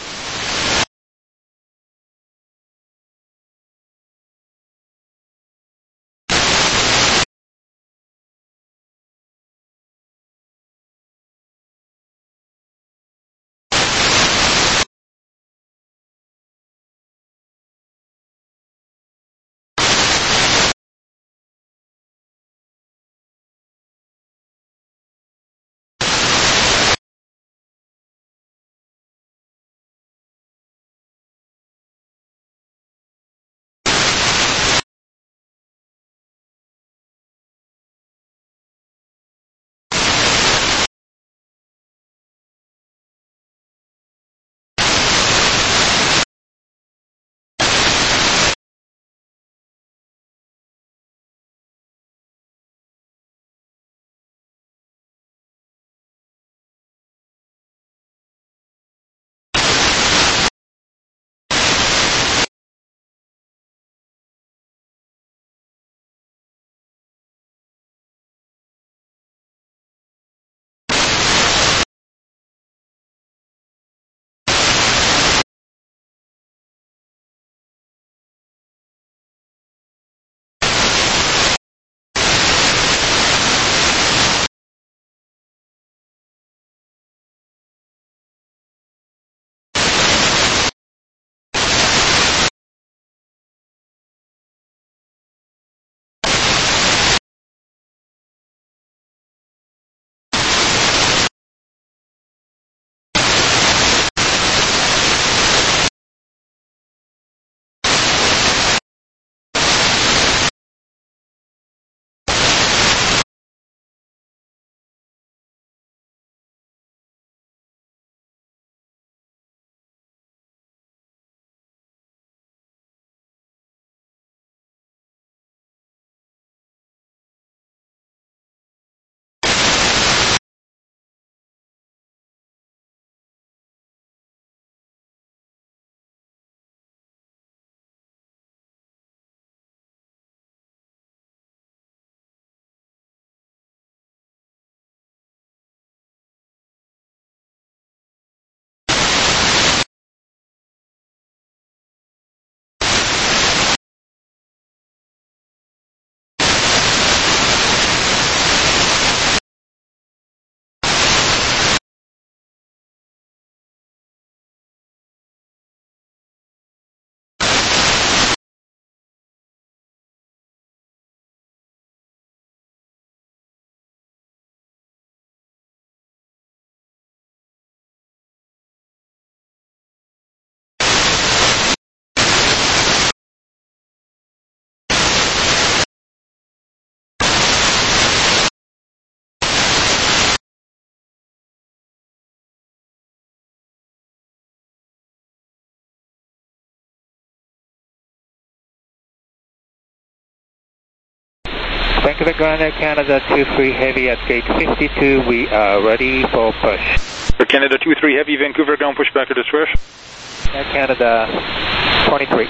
Speaker 5: Vancouver Ground Air Canada 23 Heavy at gate 52. We are ready for push.
Speaker 2: Air Canada 23 Heavy, Vancouver Ground, push back at discretion.
Speaker 5: Air Canada 23.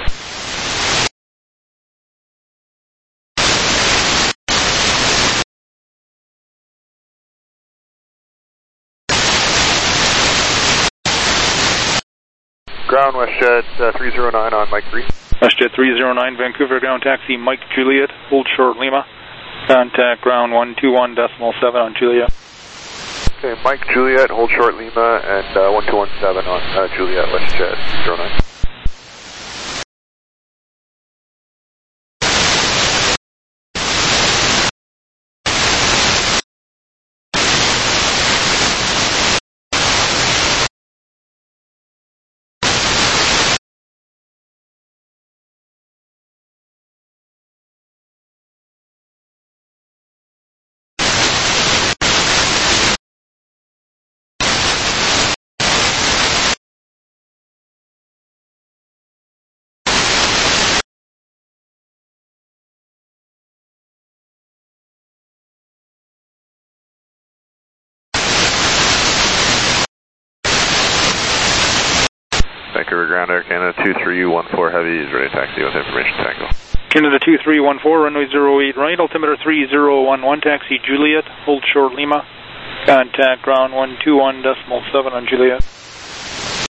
Speaker 3: Ground WestJet 309 on Mike 3.
Speaker 2: WestJet 309, Vancouver Ground taxi Mike Juliet, hold short Lima. Contact ground 121.7 on Juliet.
Speaker 3: Okay, Mike Juliet, hold short Lima, and 1217 on Juliet WestJet 309. Vancouver Ground Air Canada 2314 Heavy is ready to taxi with information Tango.
Speaker 2: Canada 2314, runway 08 right, altimeter 3011, taxi Juliet, hold short Lima. Contact ground 121.7 on Juliet.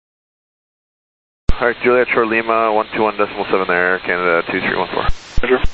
Speaker 3: Alright, Juliet short Lima, 121.7 there, Canada 2314.
Speaker 2: Roger.